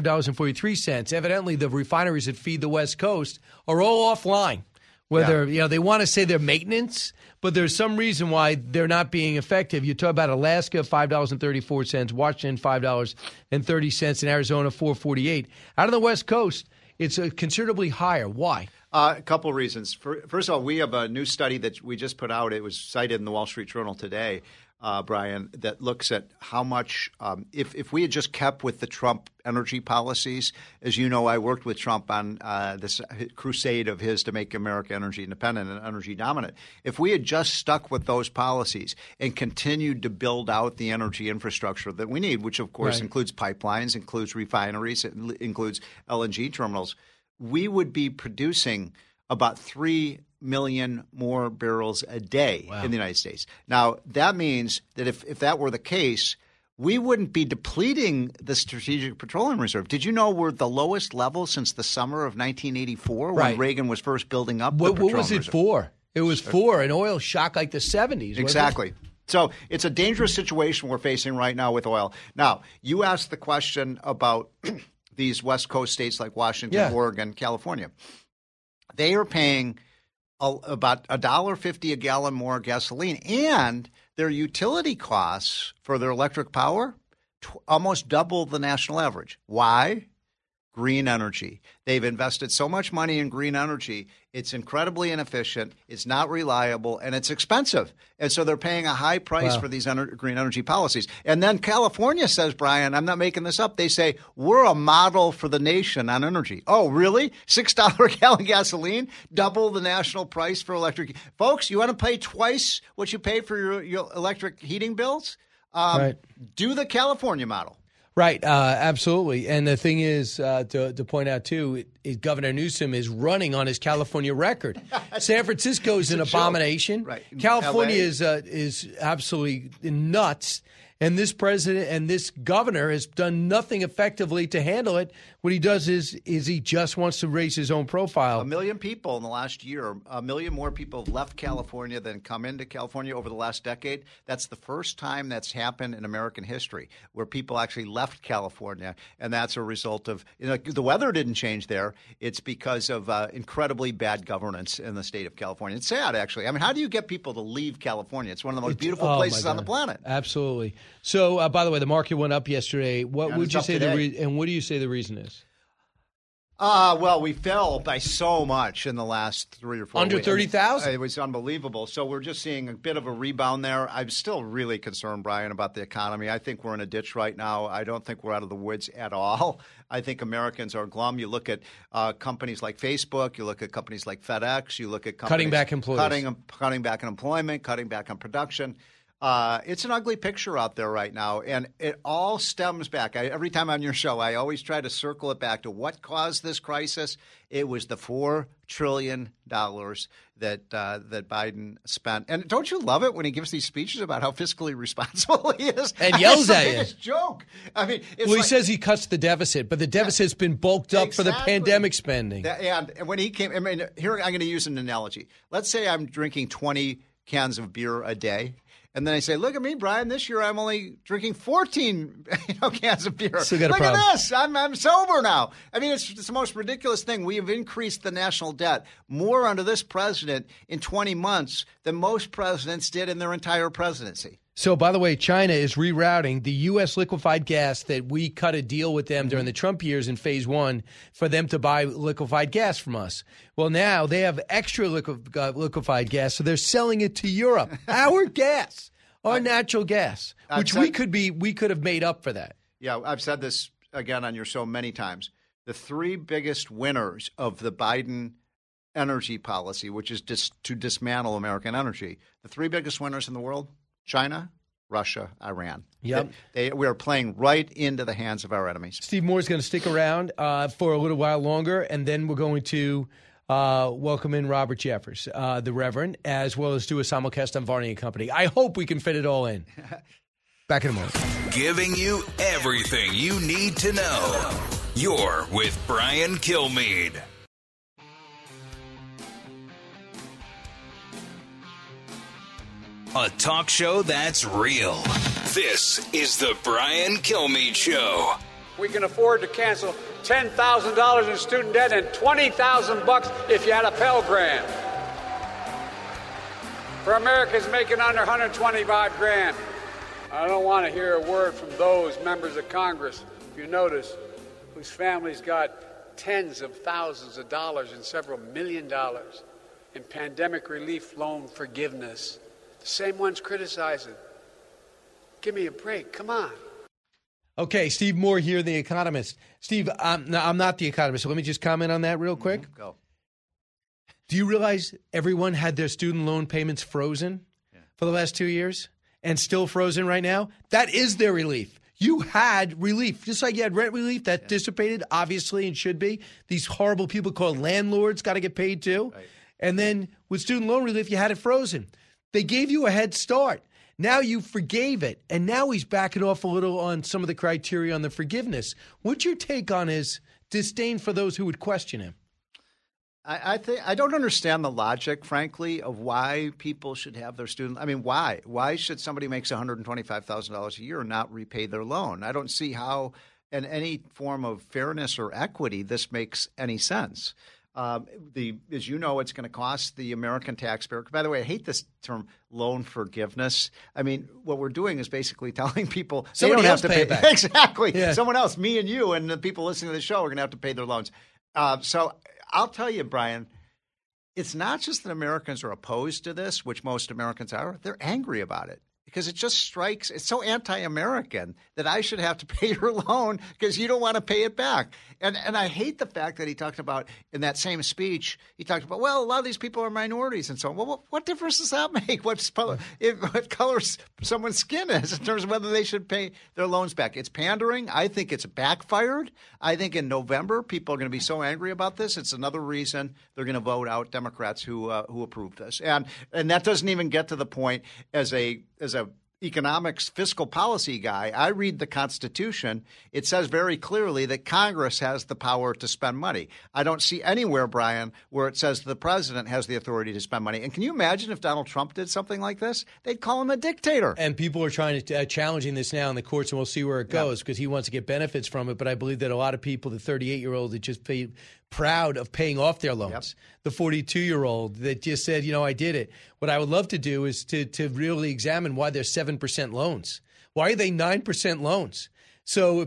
$5.43. Evidently, the refineries that feed the West Coast are all offline. Whether they want to say they're maintenance, but there's some reason why they're not being effective. You talk about Alaska, $5.34, Washington, $5.30, and Arizona, $4.48. Out of the West Coast, it's considerably higher. Why? A couple of reasons. First of all, we have a new study that we just put out. It was cited in the Wall Street Journal today, Brian, that looks at how much if we had just kept with the Trump energy policies. As you know, I worked with Trump on this crusade of his to make America energy independent and energy dominant. If we had just stuck with those policies and continued to build out the energy infrastructure that we need, which of course includes pipelines, includes refineries, it includes LNG terminals, we would be producing about 3 million more barrels a day in the United States. Now, that means that if that were the case, we wouldn't be depleting the Strategic Petroleum Reserve. Did you know we're at the lowest level since the summer of 1984 when Reagan was first building up the Petroleum Reserve? What was it for? It was for an oil shock like the 70s. Exactly. So it's a dangerous situation we're facing right now with oil. Now, you asked the question about these West Coast states like Washington, Oregon, California. They are paying about $1.50 a gallon more gasoline, and their utility costs for their electric power almost double the national average. Why? Green energy. They've invested so much money in green energy. It's incredibly inefficient. It's not reliable, and it's expensive. And so they're paying a high price for these green energy policies. And then California says, Brian, I'm not making this up. They say, we're a model for the nation on energy. Oh, really? $6 a gallon gasoline? Double the national price for electric. Folks, you want to pay twice what you pay for your electric heating bills? Do the California model. Right, absolutely. And the thing is, to point out, too, Governor Newsom is running on his California record. San Francisco is an abomination. Right. California is absolutely nuts. And this president and this governor has done nothing effectively to handle it. What he does is he just wants to raise his own profile. 1 million people in the last year, 1 million more people have left California than come into California over the last decade. That's the first time that's happened in American history where people actually left California. And that's a result of the weather didn't change there. It's because of incredibly bad governance in the state of California. It's sad, actually. I mean, how do you get people to leave California? It's one of the most beautiful places on the planet. Absolutely. So, by the way, the market went up yesterday. What would you say and what do you say the reason is? Well, we fell by so much in the last 3 or 4 weeks. Under 30,000? It was unbelievable. So we're just seeing a bit of a rebound there. I'm still really concerned, Brian, about the economy. I think we're in a ditch right now. I don't think we're out of the woods at all. I think Americans are glum. You look at companies like Facebook. You look at companies like FedEx. You look at companies cutting back employees. Cutting back on employment, cutting back on production. It's an ugly picture out there right now, and it all stems back. Every time on your show, I always try to circle it back to what caused this crisis. It was the $4 trillion that Biden spent. And don't you love it when he gives these speeches about how fiscally responsible he is? And yells at you. It's a joke. I mean, he says he cuts the deficit, but the deficit's been bulked up for the pandemic spending. And when he came, here I'm going to use an analogy. Let's say I'm drinking 20 cans of beer a day. And then I say, look at me, Brian. This year I'm only drinking 14 cans of beer. Look at this. I'm sober now. I mean, it's the most ridiculous thing. We have increased the national debt more under this president in 20 months than most presidents did in their entire presidency. So, by the way, China is rerouting the U.S. liquefied gas that we cut a deal with them during the Trump years in phase one for them to buy liquefied gas from us. Well, now they have extra liquefied gas, so they're selling it to Europe. Our gas. on natural gas, which we could have made up for that. Yeah, I've said this again on your show many times. The three biggest winners of the Biden energy policy, which is to dismantle American energy, the three biggest winners in the world: China, Russia, Iran. Yep. We are playing right into the hands of our enemies. Steve Moore is going to stick around for a little while longer, and then we're going to welcome in Robert Jeffers, the Reverend, as well as do a simulcast on Varney & Company. I hope we can fit it all in. Back in a moment. Giving you everything you need to know. You're with Brian Kilmeade. A talk show that's real. This is the Brian Kilmeade Show. We can afford to cancel $10,000 in student debt and $20,000 if you had a Pell Grant. For Americans making under $125,000. I don't want to hear a word from those members of Congress, if you notice, whose families got tens of thousands of dollars and several $1 million in pandemic relief loan forgiveness. The same ones criticizing. Give me a break. Come on. Okay, Steve Moore here, The Economist. Steve, I'm not The Economist, so let me just comment on that real quick. Go. Do you realize everyone had their student loan payments frozen for the last 2 years and still frozen right now? That is their relief. You had relief, just like you had rent relief that dissipated, obviously, and should be. These horrible people called landlords got to get paid too. Right. And then with student loan relief, you had it frozen. They gave you a head start. Now you forgave it, and now he's backing off a little on some of the criteria on the forgiveness. What's your take on his disdain for those who would question him? I don't understand the logic, frankly, of why people should have their student. I mean, why? Why should somebody who makes $125,000 a year not repay their loan? I don't see how, in any form of fairness or equity, this makes any sense. As you know, it's going to cost the American taxpayer. By the way, I hate this term loan forgiveness. I mean, what we're doing is basically telling people somebody they don't else have to pay pay. Back. Exactly. Yeah. Someone else, me and you, and the people listening to the show are going to have to pay their loans. So I'll tell you, Brian, it's not just that Americans are opposed to this, which most Americans are. They're angry about it. Because it just strikes – it's so anti-American that I should have to pay your loan because you don't want to pay it back. And I hate the fact that he talked about in that same speech, he talked about, well, a lot of these people are minorities and so on. Well, what difference does that make? What color someone's skin is in terms of whether they should pay their loans back? It's pandering. I think it's backfired. I think in November people are going to be so angry about this. It's another reason they're going to vote out Democrats who approve this. And that doesn't even get to the point as a economics fiscal policy guy. I read the Constitution. It says very clearly that Congress has the power to spend money. I don't see anywhere, Brian, where it says the president has the authority to spend money. And can you imagine if Donald Trump did something like this? They'd call him a dictator. And people are trying to challenging this now in the courts, and we'll see where it goes because he wants to get benefits from it. But I believe that a lot of people, the 38-year-old that just paid proud of paying off their loans. The 42-year-old that just said, I did it. What I would love to do is to really examine why they're 7% loans. Why are they 9% loans? So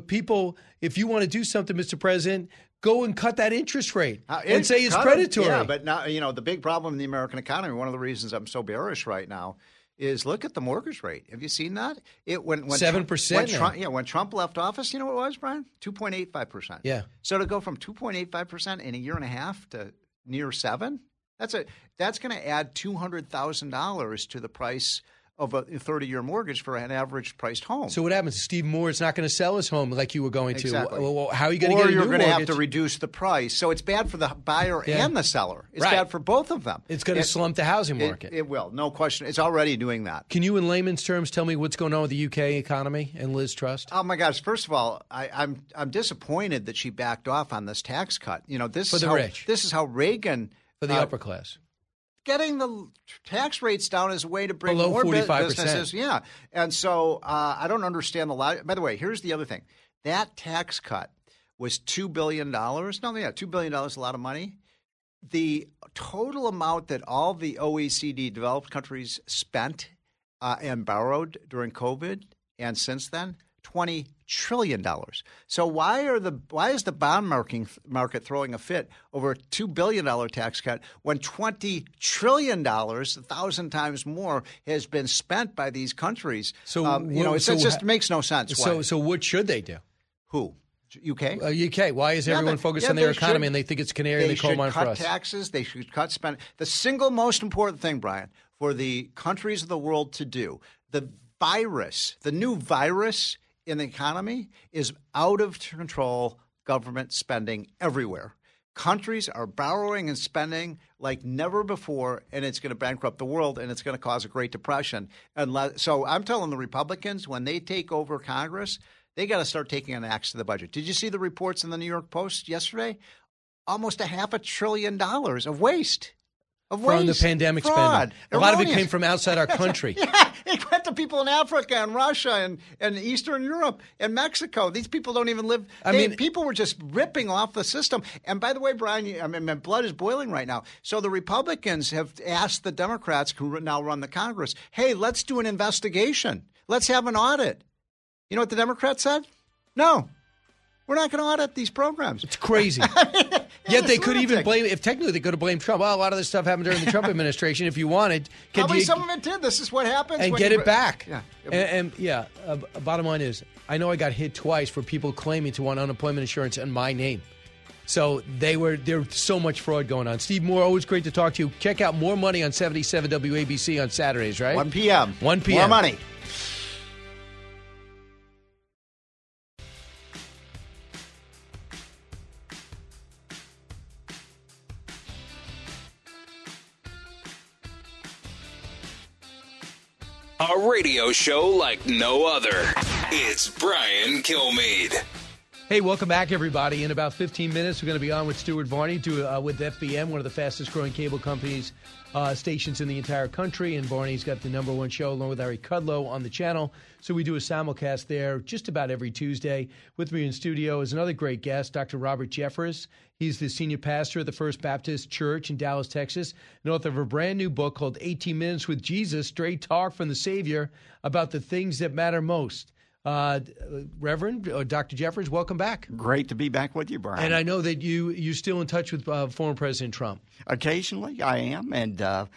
if you want to do something, Mr. President, go and cut that interest rate and say it's predatory. Yeah, but now, the big problem in the American economy, one of the reasons I'm so bearish right now, is look at the mortgage rate. Have you seen that? It when 7%. When Trump left office, you know what it was, Brian? 2.85%. Yeah. So to go from 2.85% in a year and a half to near 7%, that's going to add $200,000 to the price of a 30-year mortgage for an average-priced home. So what happens? Steve Moore is not going to sell his home like you were going to. Exactly. Well, how are you going to get a new mortgage? Or you're going to have to reduce the price. So it's bad for the buyer and the seller. It's bad for both of them. It's going to slump the housing market. It will, no question. It's already doing that. Can you, in layman's terms, tell me what's going on with the UK economy and Liz Truss? Oh, my gosh. First of all, I'm disappointed that she backed off on this tax cut. This is how Reagan – For the upper class. Getting the tax rates down is a way to bring below more 45%. Businesses. Yeah. And so I don't understand the logic. By the way, here's the other thing. That tax cut was $2 billion. $2 billion is a lot of money. The total amount that all the OECD developed countries spent and borrowed during COVID and since then, $20 trillion. So why is the bond market throwing a fit over a $2 billion tax cut when $20 trillion, 1,000 times more, has been spent by these countries? So it just makes no sense. So what should they do? Who? UK? UK. Why is everyone focused on their economy and they think it's canary in the coal mine for us? They should cut taxes. They should cut spending. The single most important thing, Brian, for the countries of the world to do, the new virus in the economy is out of control government spending everywhere. Countries are borrowing and spending like never before, and it's going to bankrupt the world, and it's going to cause a Great Depression. So I'm telling the Republicans, when they take over Congress, they got to start taking an axe to the budget. Did you see the reports in the New York Post yesterday? Almost $500 billion of waste. From the pandemic spending. A lot of it came from outside our country. Yeah, it went to people in Africa and Russia and Eastern Europe and Mexico. These people don't even live. People were just ripping off the system. And by the way, Brian, my blood is boiling right now. So the Republicans have asked the Democrats who now run the Congress, hey, let's do an investigation. Let's have an audit. You know what the Democrats said? No. We're not going to audit these programs. It's crazy. Yet they could even blame, if technically they could have blamed Trump. Well, a lot of this stuff happened during the Trump administration. If you wanted. Probably some of it did. This is what happens. And get it back. Yeah. Bottom line is, I know I got hit twice for people claiming to want unemployment insurance in my name. So there's so much fraud going on. Steve Moore, always great to talk to you. Check out More Money on 77 WABC on Saturdays, right? 1 p.m. 1 p.m. More Money. A radio show like no other. It's Brian Kilmeade. Hey, welcome back, everybody. In about 15 minutes, we're going to be on with Stuart Varney with FBM, one of the fastest-growing cable companies, stations in the entire country. And Varney's got the #1 show along with Larry Kudlow on the channel. So we do a simulcast there just about every Tuesday. With me in studio is another great guest, Dr. Robert Jeffress. He's the senior pastor of the First Baptist Church in Dallas, Texas, and author of a brand new book called 18 Minutes with Jesus, Straight Talk from the Savior about the things that matter most. Reverend Dr. Jeffress, welcome back. Great to be back with you, Brian. And I know that you're still in touch with former President Trump. Occasionally, I am, and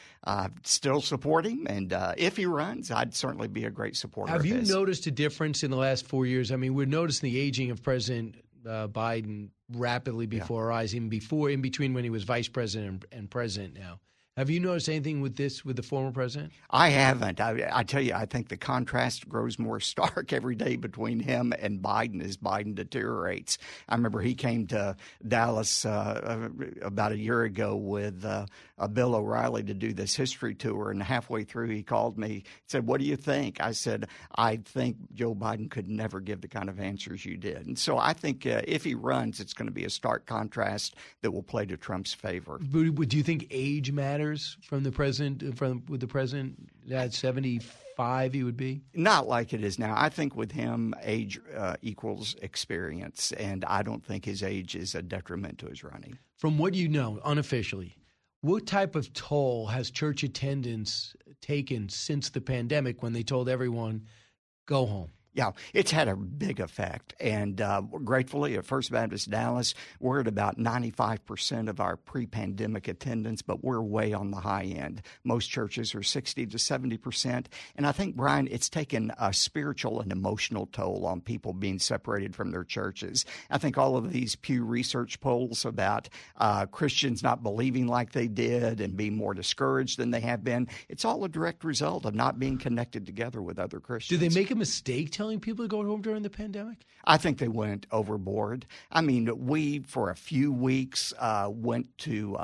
still support him. And if he runs, I'd certainly be a great supporter of his. Have you noticed a difference in the last 4 years? I mean, we're noticing the aging of President Biden rapidly before our eyes, in between when he was vice president and president now. Have you noticed anything with the former president? I haven't. I tell you, I think the contrast grows more stark every day between him and Biden as Biden deteriorates. I remember he came to Dallas about a year ago with Bill O'Reilly to do this history tour, and halfway through he called me and said, "What do you think?" I said, "I think Joe Biden could never give the kind of answers you did." And so I think if he runs, it's going to be a stark contrast that will play to Trump's favor. But do you think age matters? From the president, with the president at 75, he would be? Not like it is now. I think with him, age equals experience, and I don't think his age is a detriment to his running. From what you know, unofficially, what type of toll has church attendance taken since the pandemic when they told everyone, go home? Yeah, it's had a big effect. And gratefully, at First Baptist Dallas, we're at about 95% of our pre-pandemic attendance, but we're way on the high end. Most churches are 60 to 70%. And I think, Brian, it's taken a spiritual and emotional toll on people being separated from their churches. I think all of these Pew Research polls about Christians not believing like they did and being more discouraged than they have been, it's all a direct result of not being connected together with other Christians. Did they make a mistake telling people to go home during the pandemic? I think they went overboard. I mean, we, for a few weeks, went to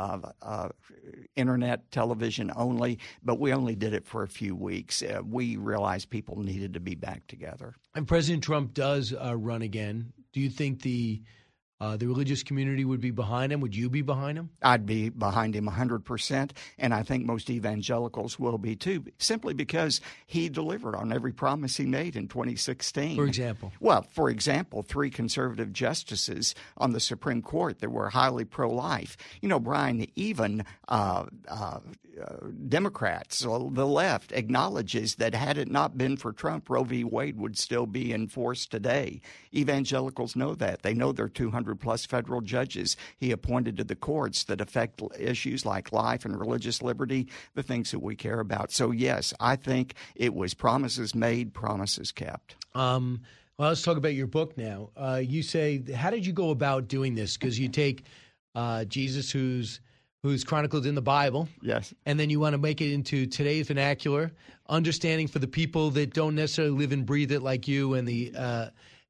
internet television only, but we only did it for a few weeks. We realized people needed to be back together. And President Trump does run again. Do you think the religious community would be behind him? Would you be behind him? I'd be behind him 100%, and I think most evangelicals will be too, simply because he delivered on every promise he made in 2016. For example? Well, for example, 3 conservative justices on the Supreme Court that were highly pro-life. You know, Brian, even Democrats, the left, acknowledges that had it not been for Trump, Roe v. Wade would still be in force today. Evangelicals know that. They know there are 200-plus federal judges he appointed to the courts that affect issues like life and religious liberty, the things that we care about. So, yes, I think it was promises made, promises kept. Well, let's talk about your book now. You say, how did you go about doing this? Because you take Jesus, who's chronicled in the Bible. Yes. And then you want to make it into today's vernacular, understanding for the people that don't necessarily live and breathe it like you and the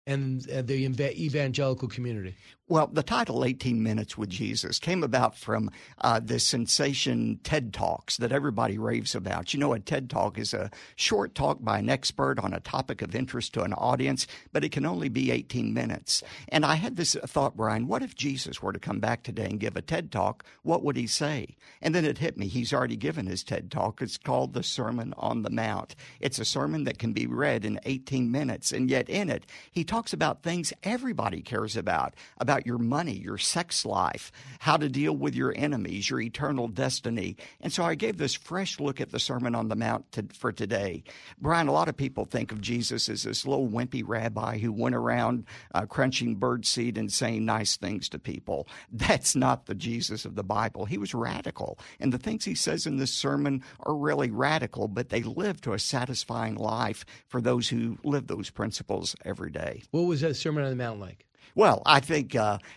evangelical community. Well, the title 18 Minutes with Jesus came about from the sensation TED Talks that everybody raves about. You know, a TED Talk is a short talk by an expert on a topic of interest to an audience, but it can only be 18 minutes. And I had this thought, Brian, what if Jesus were to come back today and give a TED Talk? What would he say? And then it hit me. He's already given his TED Talk. It's called the Sermon on the Mount. It's a sermon that can be read in 18 minutes, and yet in it, he talks about things everybody cares about your money, your sex life, how to deal with your enemies, your eternal destiny. And so I gave this fresh look at the Sermon on the Mount for today. Brian, a lot of people think of Jesus as this little wimpy rabbi who went around crunching birdseed and saying nice things to people. That's not the Jesus of the Bible. He was radical. And the things he says in this sermon are really radical, but they live to a satisfying life for those who live those principles every day. What was that Sermon on the Mount like? Well, I think,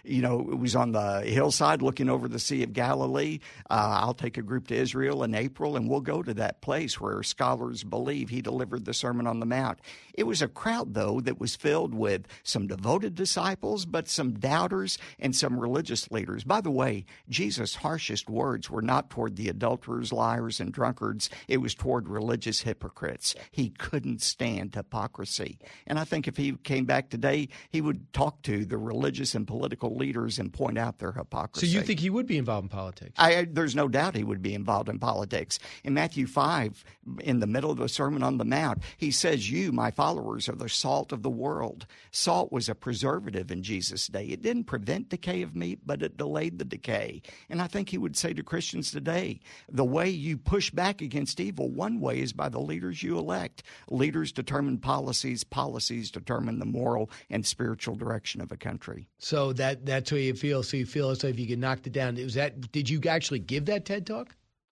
it was on the hillside looking over the Sea of Galilee. I'll take a group to Israel in April, and we'll go to that place where scholars believe he delivered the Sermon on the Mount. It was a crowd, though, that was filled with some devoted disciples, but some doubters and some religious leaders. By the way, Jesus' harshest words were not toward the adulterers, liars, and drunkards. It was toward religious hypocrites. He couldn't stand hypocrisy. And I think if he came back today, he would talk to the religious and political leaders and point out their hypocrisy. So you think he would be involved in politics? There's no doubt he would be involved in politics. In Matthew 5, in the middle of the Sermon on the Mount, he says, you, my followers, are the salt of the world. Salt was a preservative in Jesus' day. It didn't prevent decay of meat, but it delayed the decay. And I think he would say to Christians today, the way you push back against evil, one way is by the leaders you elect. Leaders determine policies. Policies determine the moral and spiritual direction of a country. So that's how you feel. So you feel as though if you could knock it down. Did you actually give that TED Talk?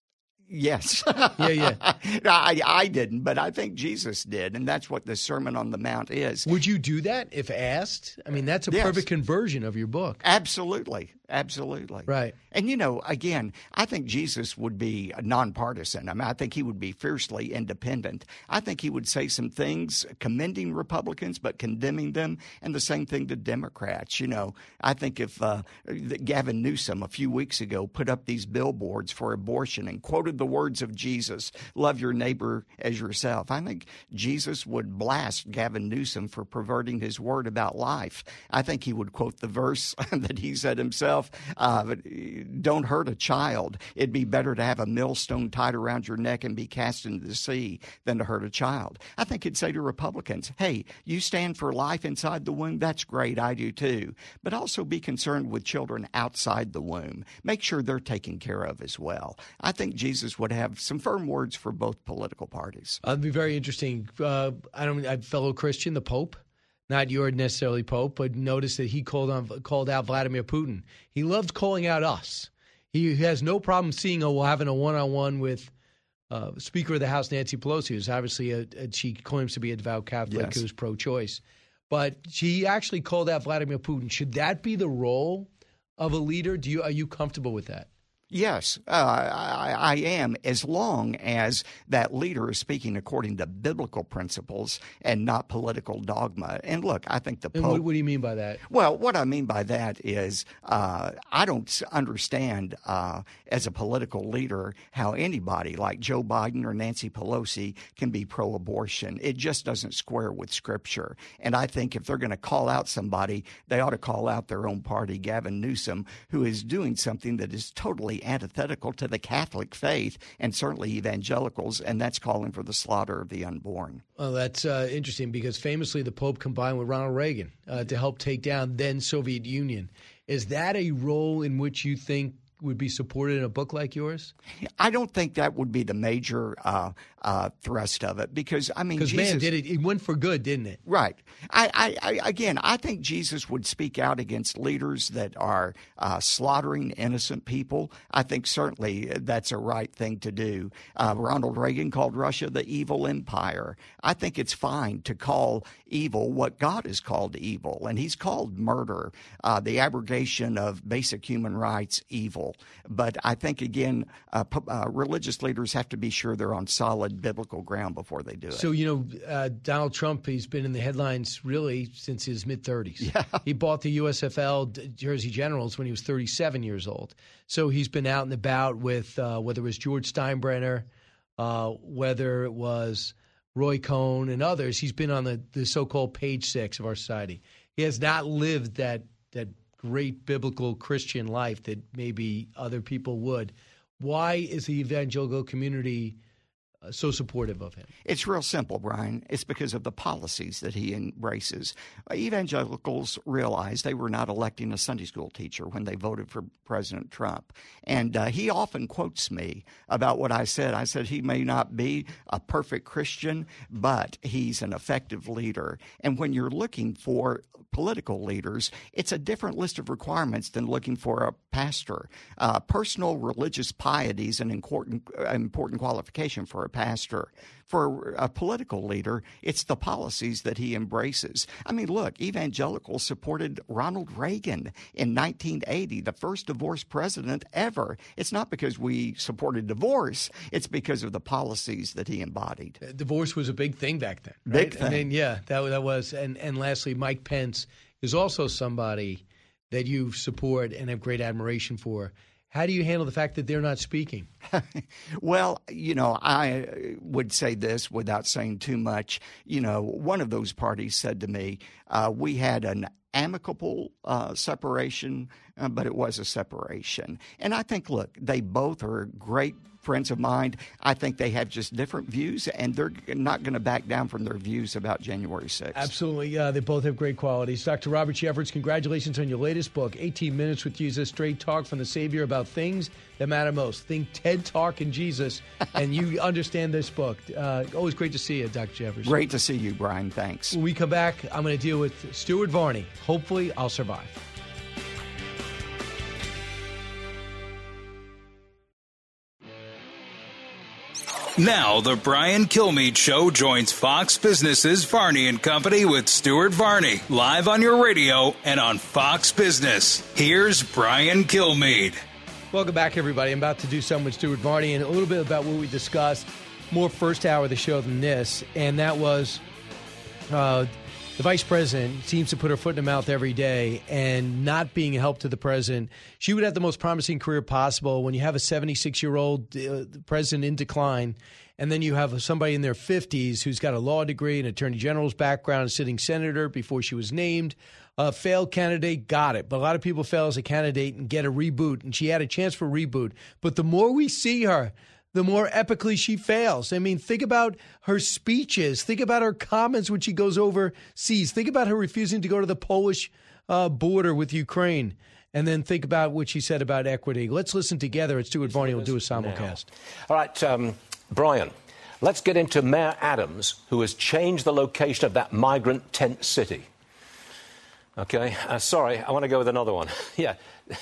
Yes. Yeah. I didn't, but I think Jesus did, and that's what the Sermon on the Mount is. Would you do that if asked? I mean, that's a perfect conversion of your book. Absolutely. Right. And, again, I think Jesus would be nonpartisan. I mean, I think he would be fiercely independent. I think he would say some things commending Republicans but condemning them, and the same thing to Democrats. I think if Gavin Newsom a few weeks ago put up these billboards for abortion and quoted the words of Jesus, love your neighbor as yourself, I think Jesus would blast Gavin Newsom for perverting his word about life. I think he would quote the verse that he said himself, don't hurt a child. It'd be better to have a millstone tied around your neck and be cast into the sea than to hurt a child. I think he'd say to Republicans, hey, you stand for life inside the womb. That's great. I do too. But also be concerned with children outside the womb. Make sure they're taken care of as well. I think Jesus would have some firm words for both political parties. It'd be very interesting. A fellow Christian, the Pope, not your necessarily Pope, but notice that he called out Vladimir Putin. He loves calling out us. He has no problem having a one-on-one with Speaker of the House Nancy Pelosi, who's obviously she claims to be a devout Catholic who's pro-choice. But she actually called out Vladimir Putin. Should that be the role of a leader? Are you comfortable with that? Yes, I am, as long as that leader is speaking according to biblical principles and not political dogma. And look, I think the Pope... And what do you mean by that? Well, what I mean by that is I don't understand as a political leader how anybody like Joe Biden or Nancy Pelosi can be pro-abortion. It just doesn't square with Scripture. And I think if they're going to call out somebody, they ought to call out their own party, Gavin Newsom, who is doing something that is totally antithetical to the Catholic faith and certainly evangelicals, and that's calling for the slaughter of the unborn. Well, that's interesting because famously the Pope combined with Ronald Reagan to help take down then Soviet Union. Is that a role in which you think would be supported in a book like yours? I don't think that would be the major thrust of it because, I mean, Jesus... man, did it went for good, didn't it? Right. I think Jesus would speak out against leaders that are slaughtering innocent people. I think certainly that's a right thing to do. Ronald Reagan called Russia the evil empire. I think it's fine to call evil what God has called evil, and he's called murder, the abrogation of basic human rights, evil. But I think, again, religious leaders have to be sure they're on solid biblical ground before they do it. So, Donald Trump, he's been in the headlines really since his mid-30s. Yeah. He bought the USFL Jersey Generals when he was 37 years old. So he's been out and about with whether it was George Steinbrenner, whether it was Roy Cohn and others. He's been on the so-called page six of our society. He has not lived that great biblical Christian life that maybe other people would. Why is the evangelical community so supportive of him? It's real simple, Brian. It's because of the policies that he embraces. Evangelicals realized they were not electing a Sunday school teacher when they voted for President Trump. And he often quotes me about what I said. I said he may not be a perfect Christian, but he's an effective leader. And when you're looking for political leaders, it's a different list of requirements than looking for a pastor. Personal religious piety is an important qualification for a pastor. For a political leader, it's the policies that he embraces. I mean, look, evangelicals supported Ronald Reagan in 1980, the first divorced president ever. It's not because we supported divorce. It's because of the policies that he embodied. Divorce was a big thing back then. Right? Big thing. I mean, yeah, that was. And lastly, Mike Pence is also somebody that you support and have great admiration for. How do you handle the fact that they're not speaking? Well, I would say this without saying too much. One of those parties said to me, we had an amicable separation, but it was a separation. And I think, look, they both are great friends of mine. I think they have just different views, and they're not going to back down from their views about January 6th. Absolutely. They both have great qualities. Dr. Robert Jeffress, congratulations on your latest book, 18 Minutes with Jesus, Straight Talk from the Savior about things that matter most. Think TED Talk and Jesus, and you understand this book. Always great to see you, Dr. Jeffress. Great to see you, Brian. Thanks. When we come back, I'm going to deal with Stuart Varney. Hopefully, I'll survive. Now, the Brian Kilmeade Show joins Fox Business's Varney and Company with Stuart Varney, live on your radio and on Fox Business. Here's Brian Kilmeade. Welcome back, everybody. I'm about to do something with Stuart Varney and a little bit about what we discussed, more first hour of the show than this, and that was the vice president seems to put her foot in the mouth every day and not being a help to the president. She would have the most promising career possible when you have a 76-year-old president in decline, and then you have somebody in their 50s who's got a law degree, an attorney general's background, a sitting senator before she was named. A failed candidate, got it. But a lot of people fail as a candidate and get a reboot, and she had a chance for reboot. But the more we see her, the more epically she fails. I mean, think about her speeches. Think about her comments when she goes overseas. Think about her refusing to go to the Polish border with Ukraine. And then think about what she said about equity. Let's listen together. It's Stuart Varney. We'll do a simulcast. All right, Brian, let's get into Mayor Adams, who has changed the location of that migrant tent city. Okay, sorry, I want to go with another one. Yeah.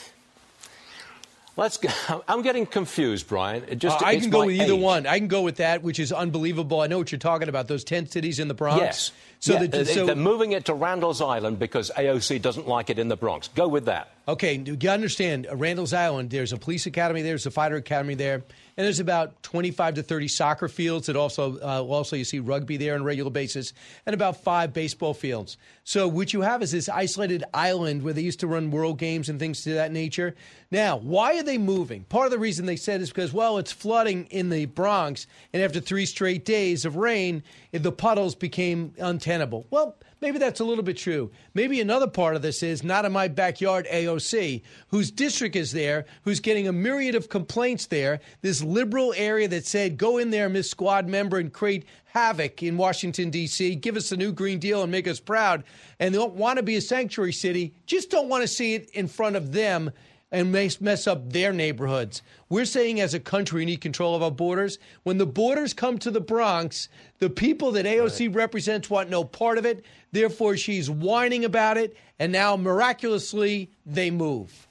Let's go. I'm getting confused, Brian. I can go with either one. I can go with that, which is unbelievable. I know what you're talking about, those tent cities in the Bronx. Yes. So, they're moving it to Randall's Island because AOC doesn't like it in the Bronx. Go with that. Okay, you understand, Randall's Island, there's a police academy there, there's a fighter academy there, and there's about 25 to 30 soccer fields that also you see rugby there on a regular basis, and about 5 baseball fields. So what you have is this isolated island where they used to run world games and things to that nature. Now, why are they moving? Part of the reason they said is because, well, it's flooding in the Bronx, and after 3 straight days of rain, the puddles became untenable. Well, maybe that's a little bit true. Maybe another part of this is not in my backyard AOC, whose district is there, who's getting a myriad of complaints there, this liberal area that said, go in there, Miss Squad member, and create havoc in Washington, D.C., give us a new Green Deal and make us proud, and they don't want to be a sanctuary city, just don't want to see it in front of them and mess up their neighborhoods. We're saying as a country we need control of our borders. When the borders come to the Bronx, the people that AOC represents want no part of it. Therefore, she's whining about it, and now miraculously they move.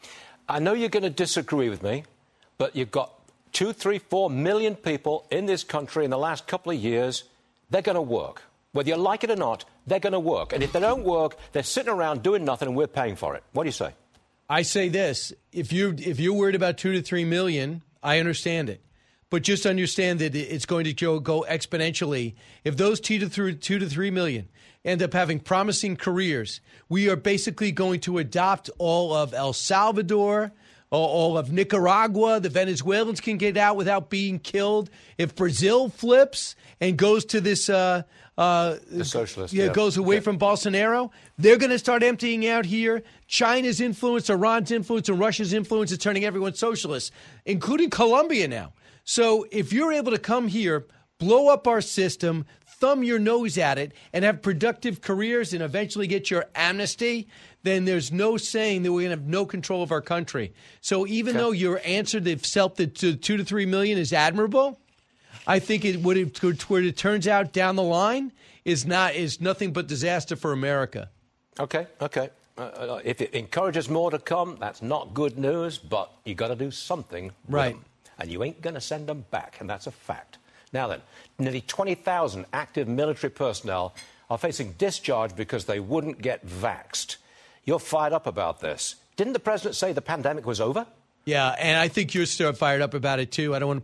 I know you're going to disagree with me, but you've got 2, 3, 4 million people in this country in the last couple of years. They're going to work. Whether you like it or not, they're going to work. And if they don't work, they're sitting around doing nothing and we're paying for it. What do you say? I say this, if you're worried about 2 to 3 million, I understand it. But just understand that it's going to go exponentially. If those 2 to 3 million end up having promising careers, we are basically going to adopt all of El Salvador, all of Nicaragua. The Venezuelans can get out without being killed. If Brazil flips and goes to this the socialist, goes away from Bolsonaro, they're going to start emptying out here. China's influence, Iran's influence, and Russia's influence is turning everyone socialist, including Colombia now. So if you're able to come here, blow up our system, thumb your nose at it, and have productive careers and eventually get your amnesty, then there's no saying that we're going to have no control of our country. So even though your answer to 2 to 3 million is admirable, I think where it turns out down the line is nothing but disaster for America. Okay. If it encourages more to come, that's not good news, but you got to do something with them. And you ain't going to send them back, and that's a fact. Now then, nearly 20,000 active military personnel are facing discharge because they wouldn't get vaxxed. You're fired up about this. Didn't the president say the pandemic was over? Yeah, and I think you're still fired up about it, too. I don't want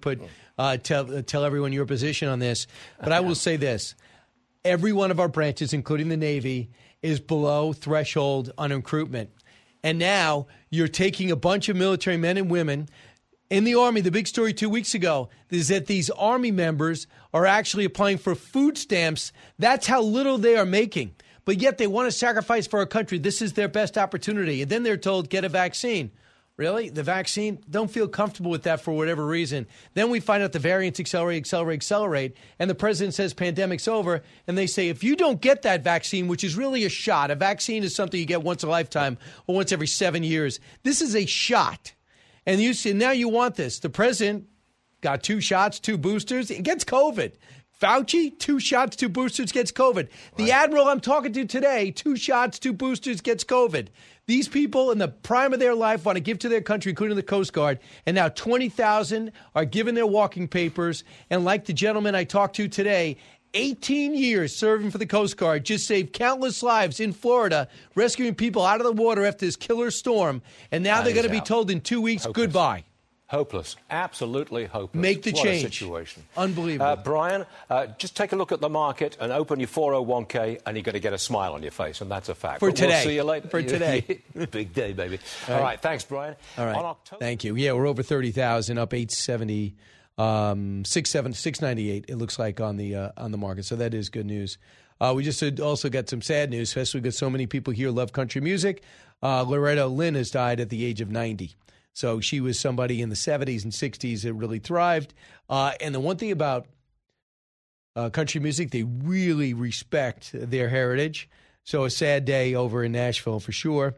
to tell everyone your position on this, but I will say this. Every one of our branches, including the Navy, is below threshold on recruitment. And now you're taking a bunch of military men and women in the Army. The big story 2 weeks ago is that these Army members are actually applying for food stamps. That's how little they are making. But yet they want to sacrifice for our country. This is their best opportunity. And then they're told, get a vaccine. Really? The vaccine? Don't feel comfortable with that for whatever reason. Then we find out the variants accelerate. And the president says pandemic's over. And they say, if you don't get that vaccine, which is really a shot, a vaccine is something you get once a lifetime or once every 7 years. This is a shot. And you see, now you want this. The president got 2 shots, 2 boosters. He gets COVID. Fauci, 2 shots, 2 boosters, gets COVID. Right. The admiral I'm talking to today, 2 shots, 2 boosters, gets COVID. These people in the prime of their life want to give to their country, including the Coast Guard. And now 20,000 are given their walking papers. And like the gentleman I talked to today, 18 years serving for the Coast Guard, just saved countless lives in Florida, rescuing people out of the water after this killer storm. And now they're going to be told in 2 weeks, goodbye. Hopeless. Absolutely hopeless. Make the change. What a situation. Unbelievable. Brian, just take a look at the market and open your 401k and you're going to get a smile on your face, and that's a fact. For today. We'll see you later. For today. Big day, baby. All right. Thanks, Brian. All right. Thank you. Yeah, we're over 30,000, up 870, 698, it looks like, on the market. So that is good news. We just also got some sad news, especially because so many people here love country music. Loretta Lynn has died at the age of 90. So she was somebody in the 70s and 60s that really thrived. And the one thing about country music, they really respect their heritage. So a sad day over in Nashville for sure.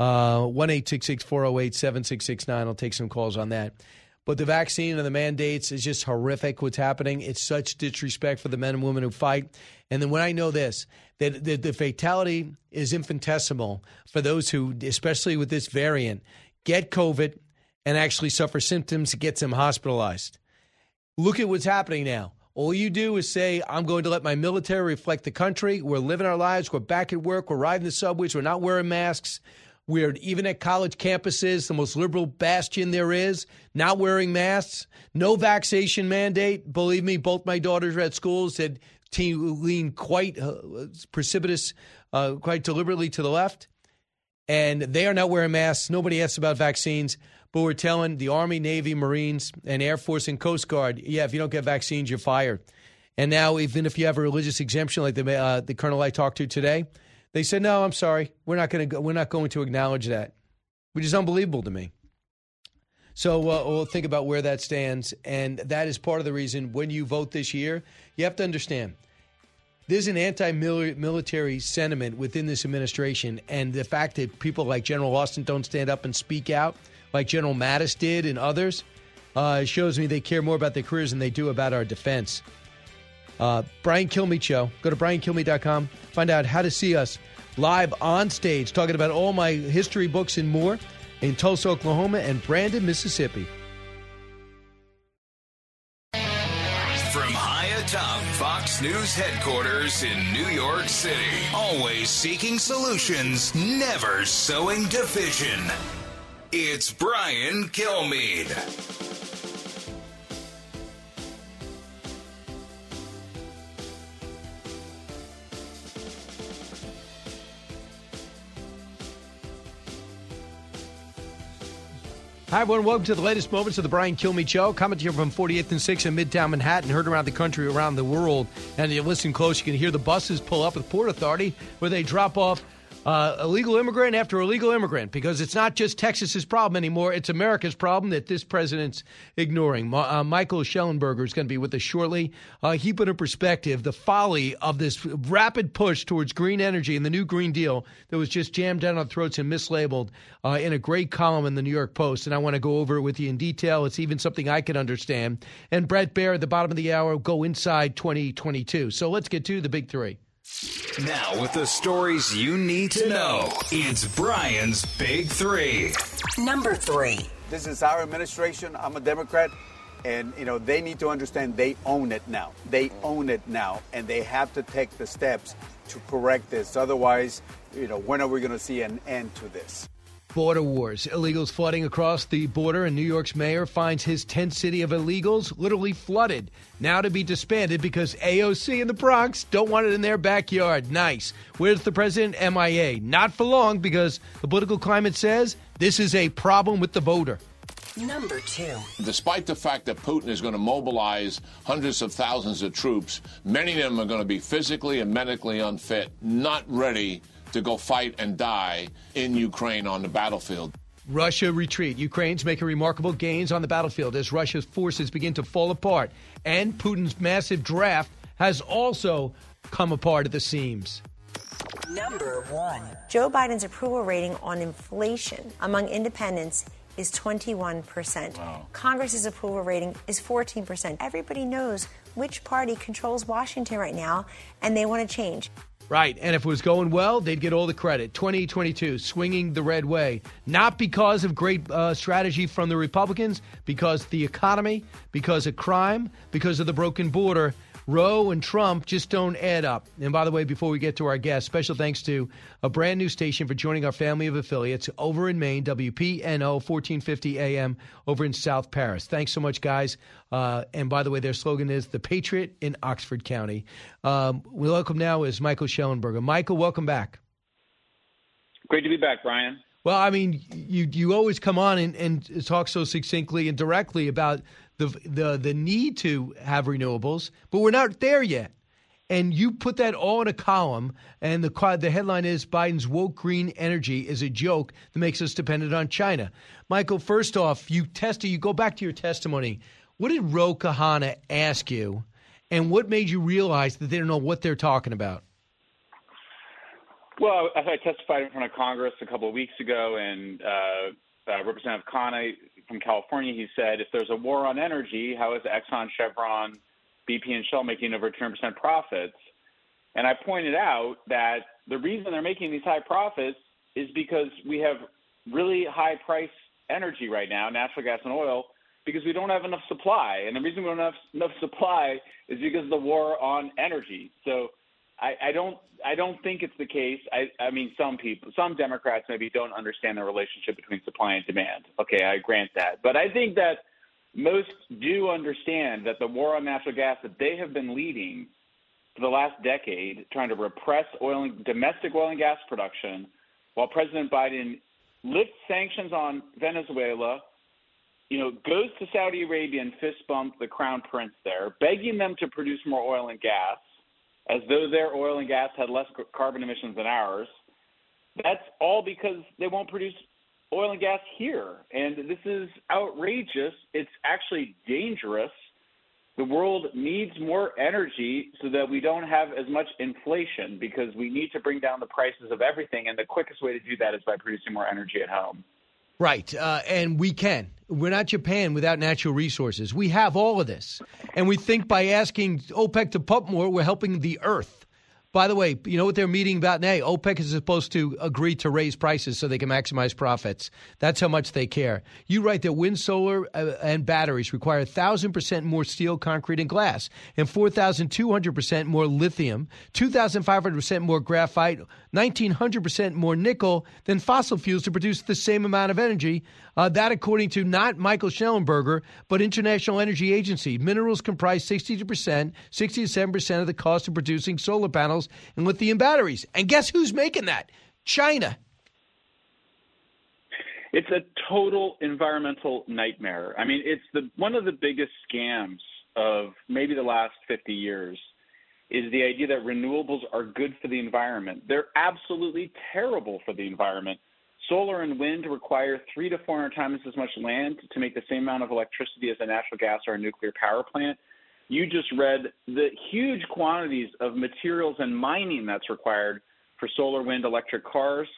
1-866-408-7669. I'll take some calls on that. But the vaccine and the mandates is just horrific what's happening. It's such disrespect for the men and women who fight. And then when I know this, that the fatality is infinitesimal for those who, especially with this variant, get COVID and actually suffer symptoms, gets them hospitalized. Look at what's happening now. All you do is say, I'm going to let my military reflect the country. We're living our lives. We're back at work. We're riding the subways. We're not wearing masks. We're even at college campuses, the most liberal bastion there is, not wearing masks. No vaccination mandate. Believe me, both my daughters are at schools that lean quite precipitous, quite deliberately to the left. And they are not wearing masks. Nobody asks about vaccines. But we're telling the Army, Navy, Marines, and Air Force and Coast Guard, yeah, if you don't get vaccines, you're fired. And now even if you have a religious exemption like the colonel I talked to today, they said, no, I'm sorry. We're not going to acknowledge that, which is unbelievable to me. So we'll think about where that stands. And that is part of the reason when you vote this year, you have to understand, there's an anti-military sentiment within this administration, and the fact that people like General Austin don't stand up and speak out, like General Mattis did and others, shows me they care more about their careers than they do about our defense. Brian Kilmeade Show. Go to briankilmeade.com. Find out how to see us live on stage, talking about all my history books and more in Tulsa, Oklahoma, and Brandon, Mississippi. From high atop Fox News headquarters in New York City, always seeking solutions, never sowing division. It's Brian Kilmeade. Hi, everyone. Welcome to the latest moments of the Brian Kilmeade Show. Coming to you from 48th and 6th in Midtown Manhattan, heard around the country, around the world. And if you listen close, you can hear the buses pull up at the Port Authority where they drop off illegal immigrant after illegal immigrant, because it's not just Texas's problem anymore. It's America's problem that this president's ignoring. Michael Shellenberger is going to be with us shortly. He put in perspective the folly of this rapid push towards green energy and the new Green Deal that was just jammed down our throats and mislabeled in a great column in the New York Post. And I want to go over it with you in detail. It's even something I can understand. And Brett Baer at the bottom of the hour, go inside 2022. So let's get to the big three. Now, with the stories you need to know, it's Brian's Big Three. Number 3. This is our administration. I'm a Democrat. And, they need to understand they own it now. They own it now. And they have to take the steps to correct this. Otherwise, when are we going to see an end to this? Border wars. Illegals flooding across the border, and New York's mayor finds his tent city of illegals literally flooded, now to be disbanded because AOC in the Bronx don't want it in their backyard. Nice. Where's the president? MIA. Not for long, because the political climate says this is a problem with the voter. Number 2. Despite the fact that Putin is going to mobilize hundreds of thousands of troops, many of them are going to be physically and medically unfit, not ready to go fight and die in Ukraine on the battlefield. Russia retreat. Ukraine's making remarkable gains on the battlefield as Russia's forces begin to fall apart. And Putin's massive draft has also come apart at the seams. Number 1. Joe Biden's approval rating on inflation among independents is 21%. Wow. Congress's approval rating is 14%. Everybody knows which party controls Washington right now, and they want to change. Right, and if it was going well, they'd get all the credit. 2022, swinging the red way. Not because of great strategy from the Republicans, because the economy, because of crime, because of the broken border. Roe and Trump just don't add up. And by the way, before we get to our guest, special thanks to a brand new station for joining our family of affiliates over in Maine, WPNO 1450 AM over in South Paris. Thanks so much, guys. And by the way, their slogan is The Patriot in Oxford County. We welcome now is Michael Shellenberger. Michael, welcome back. Great to be back, Brian. Well, I mean, you always come on and talk so succinctly and directly about the need to have renewables, but we're not there yet. And you put that all in a column, and the headline is Biden's woke green energy is a joke that makes us dependent on China. Michael, first off, you go back to your testimony. What did Ro Khanna ask you, and what made you realize that they don't know what they're talking about? Well, I testified in front of Congress a couple of weeks ago, and Representative Khanna from California, he said, if there's a war on energy, how is Exxon, Chevron, BP, and Shell making over 10% profits? And I pointed out that the reason they're making these high profits is because we have really high-priced energy right now, natural gas and oil, because we don't have enough supply. And the reason we don't have enough supply is because of the war on energy. So I don't think it's the case. I mean, some Democrats maybe don't understand the relationship between supply and demand. Okay, I grant that. But I think that most do understand that the war on natural gas that they have been leading for the last decade, trying to repress domestic oil and gas production, while President Biden lifts sanctions on Venezuela, goes to Saudi Arabia and fist bump the crown prince there, begging them to produce more oil and gas, as though their oil and gas had less carbon emissions than ours. That's all because they won't produce oil and gas here. And this is outrageous. It's actually dangerous. The world needs more energy so that we don't have as much inflation, because we need to bring down the prices of everything. And the quickest way to do that is by producing more energy at home. Right. And we can. We're not Japan without natural resources. We have all of this. And we think by asking OPEC to pump more, we're helping the earth. By the way, you know what they're meeting about now? OPEC is supposed to agree to raise prices so they can maximize profits. That's how much they care. You write that wind, solar, and batteries require 1,000% more steel, concrete, and glass, and 4,200% more lithium, 2,500% more graphite, 1,900% more nickel than fossil fuels to produce the same amount of energy. That according to not Michael Schellenberger, but International Energy Agency. Minerals comprise 60% to 7% of the cost of producing solar panels and lithium batteries. And guess who's making that? China. It's a total environmental nightmare. I mean, it's one of the biggest scams of maybe the last 50 years is the idea that renewables are good for the environment. They're absolutely terrible for the environment. Solar and wind require 300 to 400 times as much land to make the same amount of electricity as a natural gas or a nuclear power plant. You just read the huge quantities of materials and mining that's required for solar, wind, electric cars.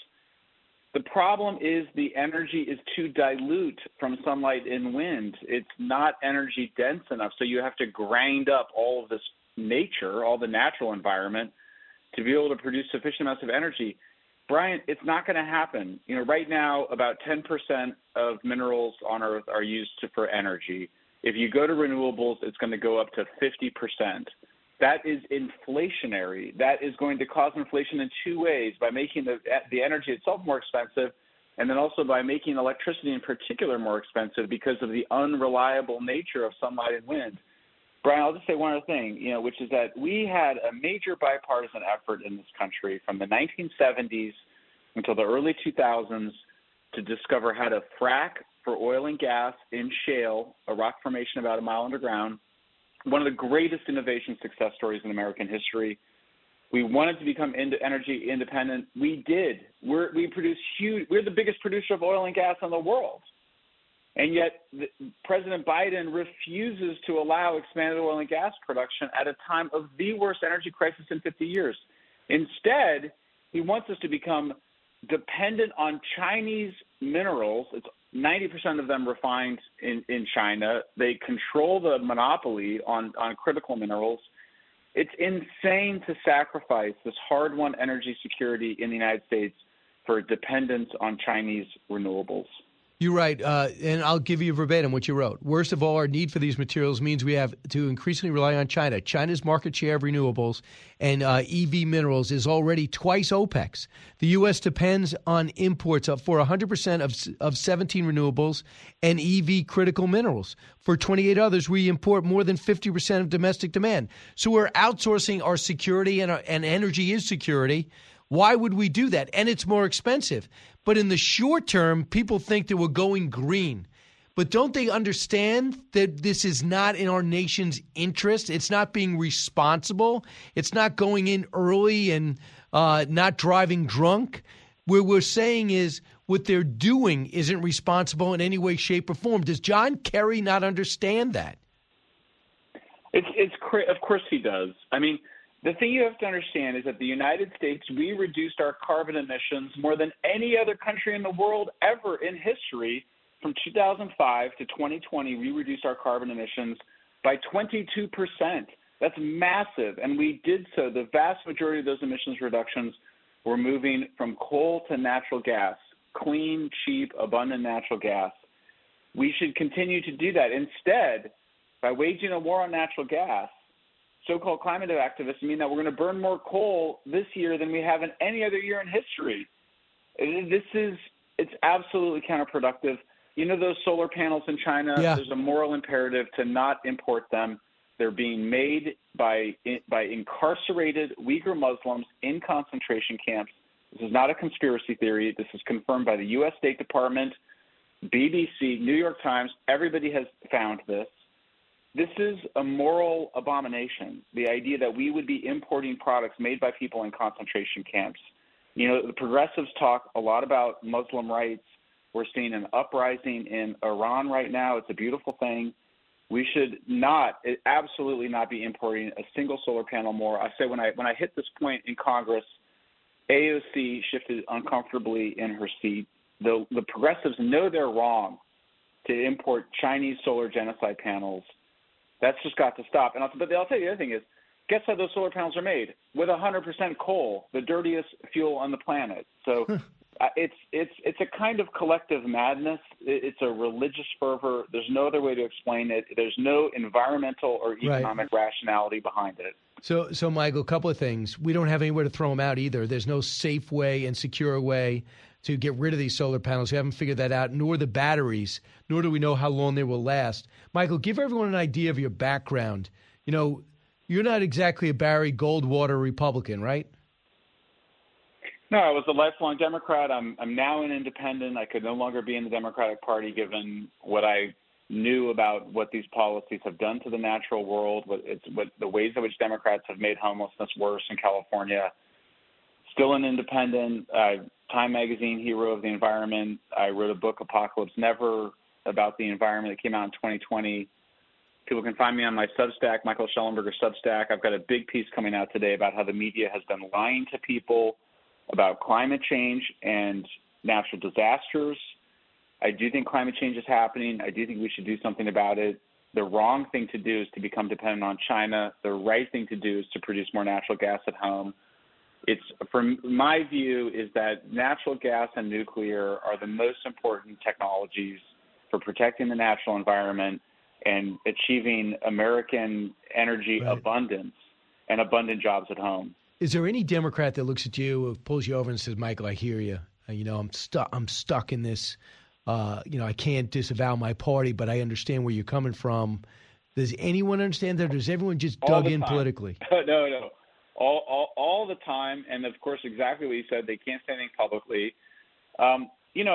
The problem is the energy is too dilute from sunlight and wind. It's not energy dense enough, so you have to grind up all of this nature, all the natural environment, to be able to produce sufficient amounts of energy. Brian, it's not going to happen. You know, right now, about 10% of minerals on Earth are used for energy. If you go to renewables, it's going to go up to 50%. That is inflationary. That is going to cause inflation in two ways: by making the energy itself more expensive, and then also by making electricity in particular more expensive because of the unreliable nature of sunlight and wind. Brian, I'll just say one other thing, which is that we had a major bipartisan effort in this country from the 1970s until the early 2000s to discover how to frack for oil and gas in shale, a rock formation about a mile underground. One of the greatest innovation success stories in American history. We wanted to become energy independent. We did. We produce huge. We're the biggest producer of oil and gas in the world. And yet President Biden refuses to allow expanded oil and gas production at a time of the worst energy crisis in 50 years. Instead, he wants us to become dependent on Chinese minerals. It's 90% of them refined in China. They control the monopoly on critical minerals. It's insane to sacrifice this hard-won energy security in the United States for dependence on Chinese renewables. You're right, and I'll give you verbatim what you wrote. Worst of all, our need for these materials means we have to increasingly rely on China. China's market share of renewables and EV minerals is already twice OPEC's. The U.S. depends on imports for 100% of 17 renewables and EV critical minerals. For 28 others, we import more than 50% of domestic demand. So we're outsourcing our security, and energy is security. Why would we do that? And it's more expensive. But in the short term, people think that we're going green. But don't they understand that this is not in our nation's interest? It's not being responsible. It's not going in early and not driving drunk. What we're saying is what they're doing isn't responsible in any way, shape, or form. Does John Kerry not understand that? Of course he does. I mean, the thing you have to understand is that the United States, we reduced our carbon emissions more than any other country in the world ever in history. From 2005 to 2020, we reduced our carbon emissions by 22%. That's massive. And we did so. The vast majority of those emissions reductions were moving from coal to natural gas, clean, cheap, abundant natural gas. We should continue to do that. Instead, by waging a war on natural gas, so-called climate activists mean that we're going to burn more coal this year than we have in any other year in history. It's absolutely counterproductive. You know those solar panels in China? Yeah. There's a moral imperative to not import them. They're being made by incarcerated Uyghur Muslims in concentration camps. This is not a conspiracy theory. This is confirmed by the U.S. State Department, BBC, New York Times. Everybody has found this. This is a moral abomination, the idea that we would be importing products made by people in concentration camps. You know, the progressives talk a lot about Muslim rights. We're seeing an uprising in Iran right now. It's a beautiful thing. We should absolutely not be importing a single solar panel more. I say when I hit this point in Congress, AOC shifted uncomfortably in her seat. The progressives know they're wrong to import Chinese solar genocide panels. That's just got to stop. But I'll tell you the other thing is, guess how those solar panels are made? With 100% coal, the dirtiest fuel on the planet. So it's a kind of collective madness. It's a religious fervor. There's no other way to explain it. There's no environmental or economic rationality behind it. So Michael, a couple of things. We don't have anywhere to throw them out either. There's no safe way and secure way to get rid of these solar panels. We haven't figured that out, nor the batteries, nor do we know how long they will last. Michael, give everyone an idea of your background. You know, you're not exactly a Barry Goldwater Republican, right? No, I was a lifelong Democrat. I'm now an independent. I could no longer be in the Democratic Party given what I knew about what these policies have done to the natural world, what the ways in which Democrats have made homelessness worse in California. Still an independent, Time Magazine hero of the environment. I wrote a book, Apocalypse Never, about the environment that came out in 2020. People can find me on my Substack, Michael Schellenberger Substack. I've got a big piece coming out today about how the media has been lying to people about climate change and natural disasters. I do think climate change is happening. I do think we should do something about it. The wrong thing to do is to become dependent on China. The right thing to do is to produce more natural gas at home. From my view, is that natural gas and nuclear are the most important technologies for protecting the natural environment and achieving American energy abundance and abundant jobs at home. Is there any Democrat that looks at you, pulls you over and says, Michael, I hear you. I'm stuck in this. I can't disavow my party, but I understand where you're coming from. Does anyone understand that, or does everyone just dug in politically? No. All the time, and of course, exactly what you said. They can't say anything publicly. When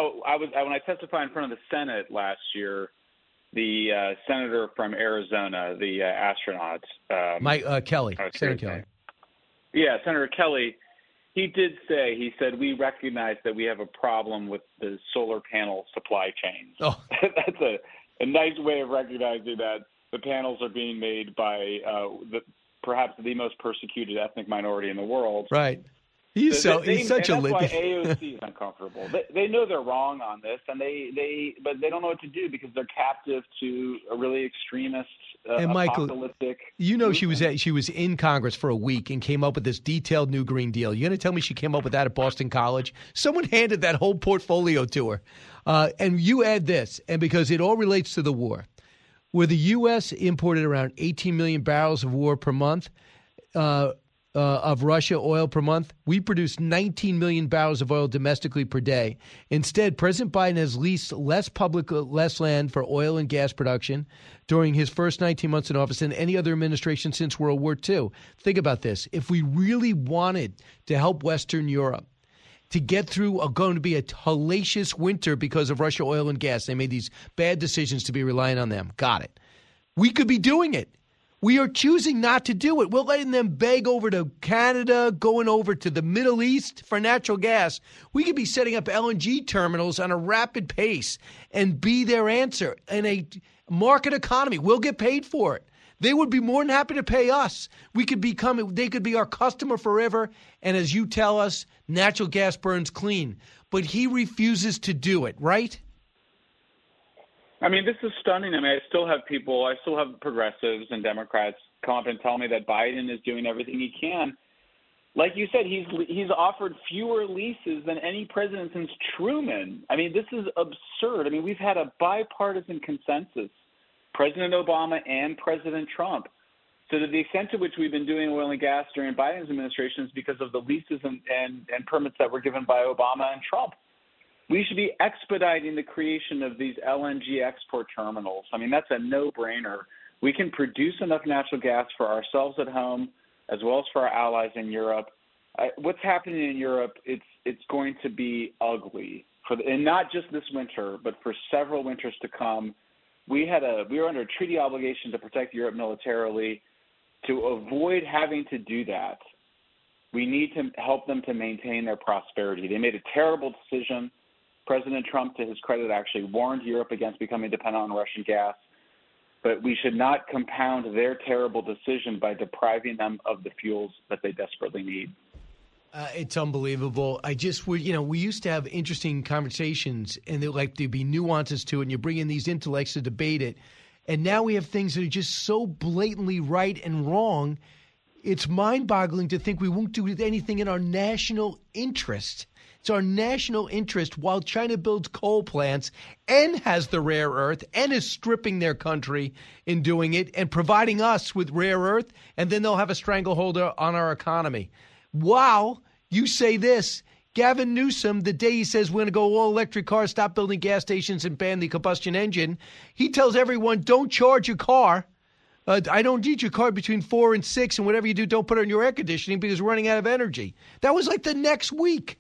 I testified in front of the Senate last year, the senator from Arizona, the astronaut, Kelly, Senator Kelly. Yeah, Senator Kelly. He said, we recognize that we have a problem with the solar panel supply chain. Oh. That's a nice way of recognizing that the panels are being made by perhaps the most persecuted ethnic minority in the world. Right. He's such a That's why AOC is uncomfortable. They know they're wrong on this, and but they don't know what to do because they're captive to a really extremist, and Michael, apocalyptic. She was in Congress for a week and came up with this detailed new Green Deal. You're going to tell me she came up with that at Boston College? Someone handed that whole portfolio to her, and you add this, and because it all relates to the war, where the U.S. imported around 18 million barrels of war per month. Of Russia oil per month, we produce 19 million barrels of oil domestically per day. Instead, President Biden has leased less land for oil and gas production during his first 19 months in office than any other administration since World War II. Think about this. If we really wanted to help Western Europe to get through going to be a hellacious winter because of Russia oil and gas, they made these bad decisions to be reliant on them. Got it. We could be doing it. We are choosing not to do it. We're letting them beg over to Canada, going over to the Middle East for natural gas. We could be setting up LNG terminals on a rapid pace and be their answer in a market economy. We'll get paid for it. They would be more than happy to pay us. They could be our customer forever. And as you tell us, natural gas burns clean. But he refuses to do it, right? I mean, this is stunning. I mean, I still have progressives and Democrats come up and tell me that Biden is doing everything he can. Like you said, he's offered fewer leases than any president since Truman. I mean, this is absurd. I mean, we've had a bipartisan consensus, President Obama and President Trump. So to the extent to which we've been doing oil and gas during Biden's administration is because of the leases and permits that were given by Obama and Trump. We should be expediting the creation of these LNG export terminals. I mean, that's a no-brainer. We can produce enough natural gas for ourselves at home as well as for our allies in Europe. What's happening in Europe, it's going to be ugly, and not just this winter, but for several winters to come. We were under a treaty obligation to protect Europe militarily. To avoid having to do that, we need to help them to maintain their prosperity. They made a terrible decision. President Trump, to his credit, actually warned Europe against becoming dependent on Russian gas. but we should not compound their terrible decision by depriving them of the fuels that they desperately need. It's unbelievable. We used to have interesting conversations, and there'd be nuances to it, and you bring in these intellects to debate it. And now we have things that are just so blatantly right and wrong. It's mind-boggling to think we won't do anything in our national interest. It's our national interest while China builds coal plants and has the rare earth and is stripping their country in doing it and providing us with rare earth, and then they'll have a stranglehold on our economy. Wow, you say this. Gavin Newsom, the day he says we're going to go all electric cars, stop building gas stations, and ban the combustion engine, he tells everyone, don't charge your car. I don't need your car between 4 and 6, and whatever you do, don't put it on your air conditioning because we're running out of energy. That was like the next week.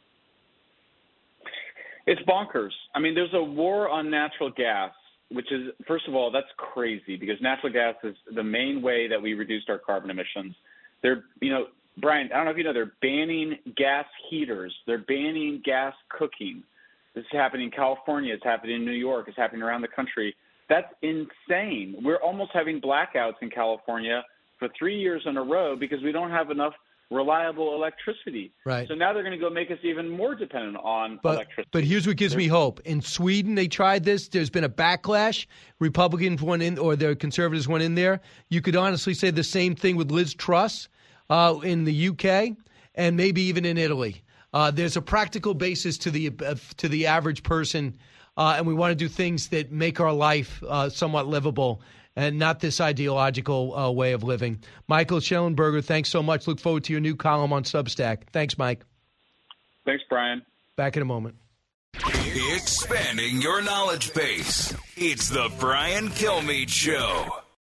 It's bonkers. I mean, there's a war on natural gas, which is, first of all, that's crazy because natural gas is the main way that we reduced our carbon emissions. Brian, I don't know if you know, they're banning gas heaters. They're banning gas cooking. This is happening in California. It's happening in New York. It's happening around the country. That's insane. We're almost having blackouts in California for 3 years in a row because we don't have enough reliable electricity. Right. So now they're going to go make us even more dependent on electricity. But here's what gives me hope. In Sweden, they tried this. There's been a backlash. Republicans went in, or the conservatives went in there. You could honestly say the same thing with Liz Truss in the UK and maybe even in Italy. There's a practical basis to the average person, and we want to do things that make our life somewhat livable and not this ideological way of living. Michael Shellenberger, thanks so much. Look forward to your new column on Substack. Thanks, Mike. Thanks, Brian. Back in a moment. Expanding your knowledge base. It's the Brian Kilmeade Show.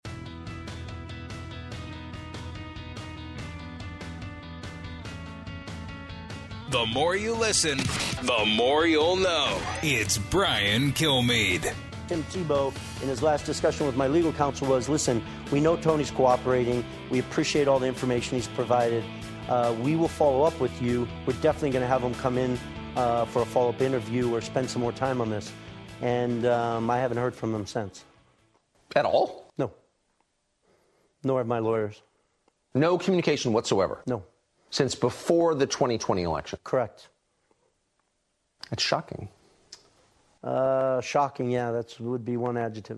The more you listen, the more you'll know. It's Brian Kilmeade. Tim Tebow, in his last discussion with my legal counsel, was, listen, we know Tony's cooperating. We appreciate all the information he's provided. We will follow up with you. We're definitely going to have him come in for a follow-up interview or spend some more time on this. And I haven't heard from him since. At all? No. Nor have my lawyers. No communication whatsoever? No. Since before the 2020 election? Correct. That's shocking. Shocking, yeah, that would be one adjective.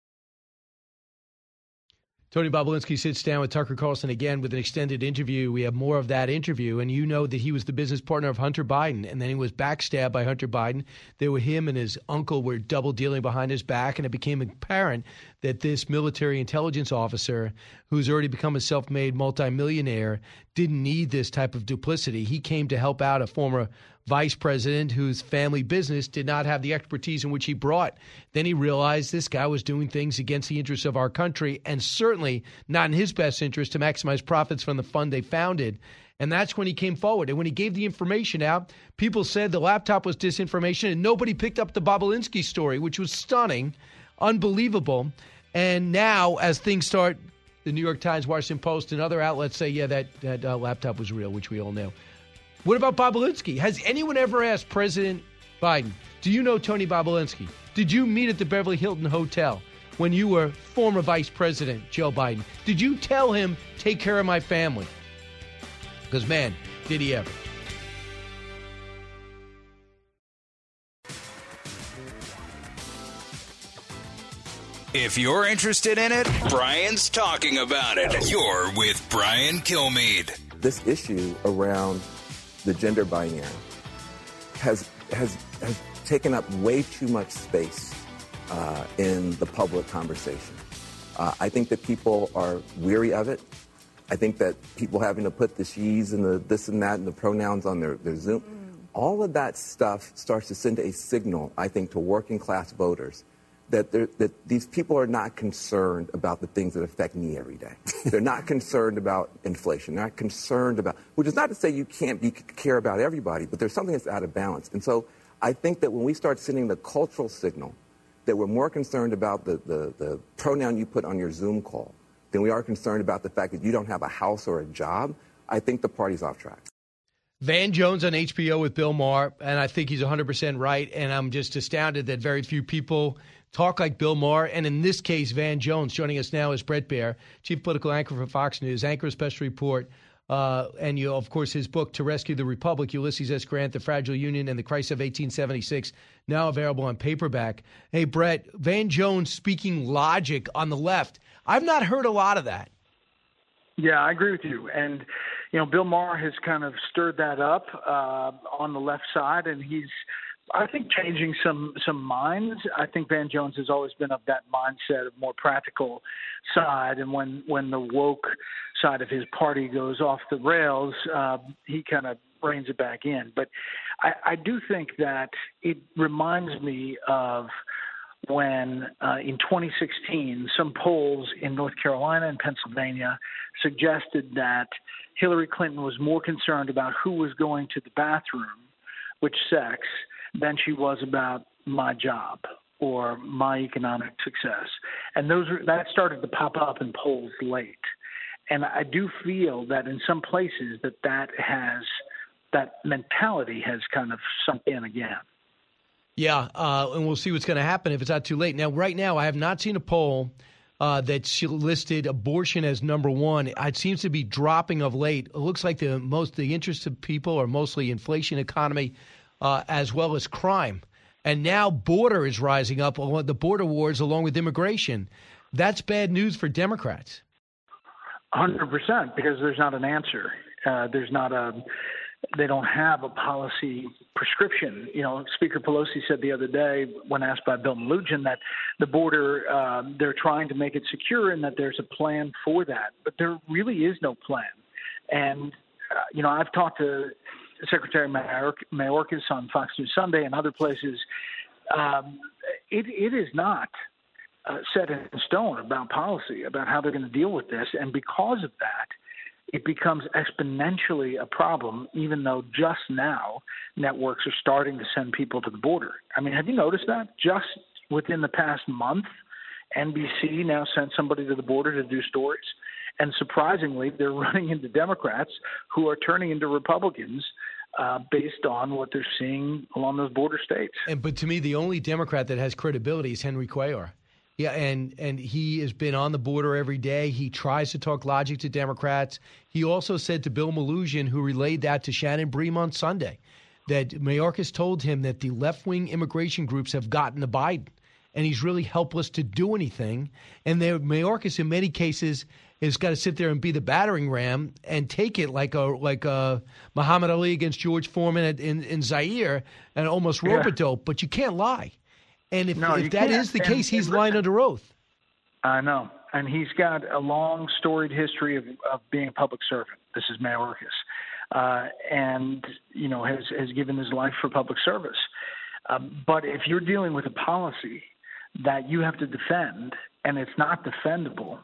Tony Bobulinski sits down with Tucker Carlson again with an extended interview. We have more of that interview, and you know that he was the business partner of Hunter Biden, and then he was backstabbed by Hunter Biden. There were him and his uncle were double dealing behind his back, and it became apparent that this military intelligence officer, who's already become a self-made multimillionaire, didn't need this type of duplicity. He came to help out a former vice president whose family business did not have the expertise in which he brought. Then he realized this guy was doing things against the interests of our country and certainly not in his best interest to maximize profits from the fund they founded. And that's when he came forward. And when he gave the information out, people said the laptop was disinformation, and nobody picked up the Bobulinski story, which was stunning, unbelievable. And now, as things start, the New York Times, Washington Post, and other outlets say, yeah, that laptop was real, which we all know. What about Bobulinski? Has anyone ever asked President Biden, do you know Tony Bobulinski? Did you meet at the Beverly Hilton Hotel when you were former Vice President Joe Biden? Did you tell him, take care of my family? Because, man, did he ever. If you're interested in it, Brian's talking about it. You're with Brian Kilmeade. This issue around the gender binary has taken up way too much space in the public conversation. I think that people are weary of it. I think that people having to put the she's and the this and that and the pronouns on their Zoom, all of that stuff starts to send a signal, I think, to working class voters that these people are not concerned about the things that affect me every day. They're not concerned about inflation. They're not concerned about, which is not to say you can't care about everybody, but there's something that's out of balance. And so I think that when we start sending the cultural signal that we're more concerned about the pronoun you put on your Zoom call than we are concerned about the fact that you don't have a house or a job, I think the party's off track. Van Jones on HBO with Bill Maher, and I think he's 100% right, and I'm just astounded that very few people talk like Bill Maher, and in this case, Van Jones. Joining us now is Bret Baier, chief political anchor for Fox News, anchor of Special Report, and of course, his book, To Rescue the Republic, Ulysses S. Grant, The Fragile Union and the Crisis of 1876, now available on paperback. Hey, Bret, Van Jones speaking logic on the left. I've not heard a lot of that. Yeah, I agree with you. And, Bill Maher has kind of stirred that up on the left side, and he's, I think, changing some minds. I think Van Jones has always been of that mindset of more practical side, and when the woke side of his party goes off the rails, he kind of reins it back in. But I do think that it reminds me of when in 2016, some polls in North Carolina and Pennsylvania suggested that Hillary Clinton was more concerned about who was going to the bathroom, which sex, than she was about my job or my economic success. And that started to pop up in polls late. And I do feel that in some places that mentality has kind of sunk in again. Yeah, and we'll see what's going to happen if it's not too late. Now, right now, I have not seen a poll that listed abortion as number one. It seems to be dropping of late. It looks like the interested people are mostly inflation, economy, as well as crime. And now border is rising up, the border wars along with immigration. That's bad news for Democrats. 100%, because there's not an answer. They don't have a policy prescription. Speaker Pelosi said the other day when asked by Bill Melugin that the border, they're trying to make it secure and that there's a plan for that. But there really is no plan. And, I've talked to Secretary Mayorkas on Fox News Sunday and other places. It is not set in stone about policy, about how they're going to deal with this. And because of that, it becomes exponentially a problem, even though just now networks are starting to send people to the border. I mean, have you noticed that? Just within the past month, NBC now sent somebody to the border to do stories. And surprisingly, they're running into Democrats who are turning into Republicans based on what they're seeing along those border states. But to me, the only Democrat that has credibility is Henry Cuellar. Yeah, and he has been on the border every day. He tries to talk logic to Democrats. He also said to Bill Melugin, who relayed that to Shannon Bream on Sunday, that Mayorkas told him that the left-wing immigration groups have gotten to Biden, and he's really helpless to do anything. And Mayorkas, in many cases, has got to sit there and be the battering ram and take it like a Muhammad Ali against George Foreman in Zaire and almost rope-a-dope. But you can't lie. And if that is the case, he's lying under oth. I know. And he's got a long, storied history of being a public servant. This is Mayorkas. And, has given his life for public service. But if you're dealing with a policy that you have to defend and it's not defensible,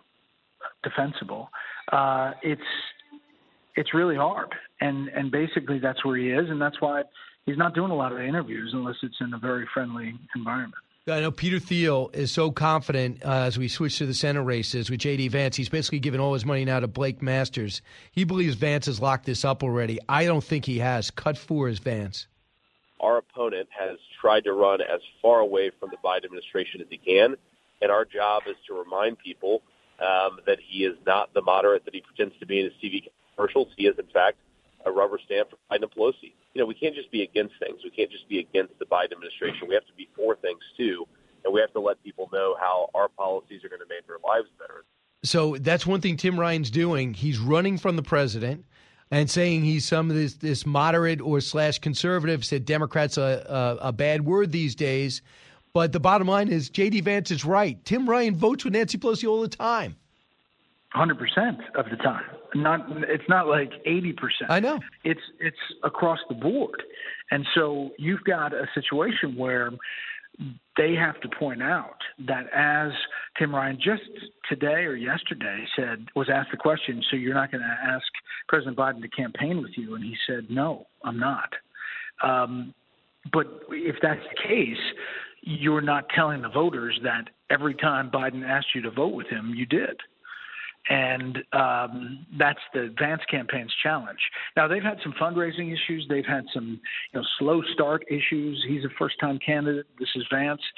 it's really hard. And basically that's where he is, and that's why he's not doing a lot of interviews unless it's in a very friendly environment. I know Peter Thiel is so confident as we switch to the Senate races with J.D. Vance. He's basically giving all his money now to Blake Masters. He believes Vance has locked this up already. I don't think he has. Cut 4 is Vance. Our opponent has tried to run as far away from the Biden administration as he can, and our job is to remind people that he is not the moderate that he pretends to be in his TV commercials. He is, in fact, a rubber stamp for Biden and Pelosi. We can't just be against things. We can't just be against the Biden administration. We have to be for things, too, and we have to let people know how our policies are going to make their lives better. So that's one thing Tim Ryan's doing. He's running from the president and saying he's some of this moderate or / conservative, said Democrats a bad word these days. But the bottom line is J.D. Vance is right. Tim Ryan votes with Nancy Pelosi all the time. 100% of the time. It's not like 80%. I know. It's across the board. And so you've got a situation where they have to point out that as Tim Ryan just today or yesterday was asked the question, so you're not going to ask President Biden to campaign with you? And he said, no, I'm not. But if that's the case, you're not telling the voters that every time Biden asked you to vote with him, you did. And that's the Vance campaign's challenge. Now, they've had some fundraising issues. They've had some slow start issues. He's a first-time candidate. This is Vance.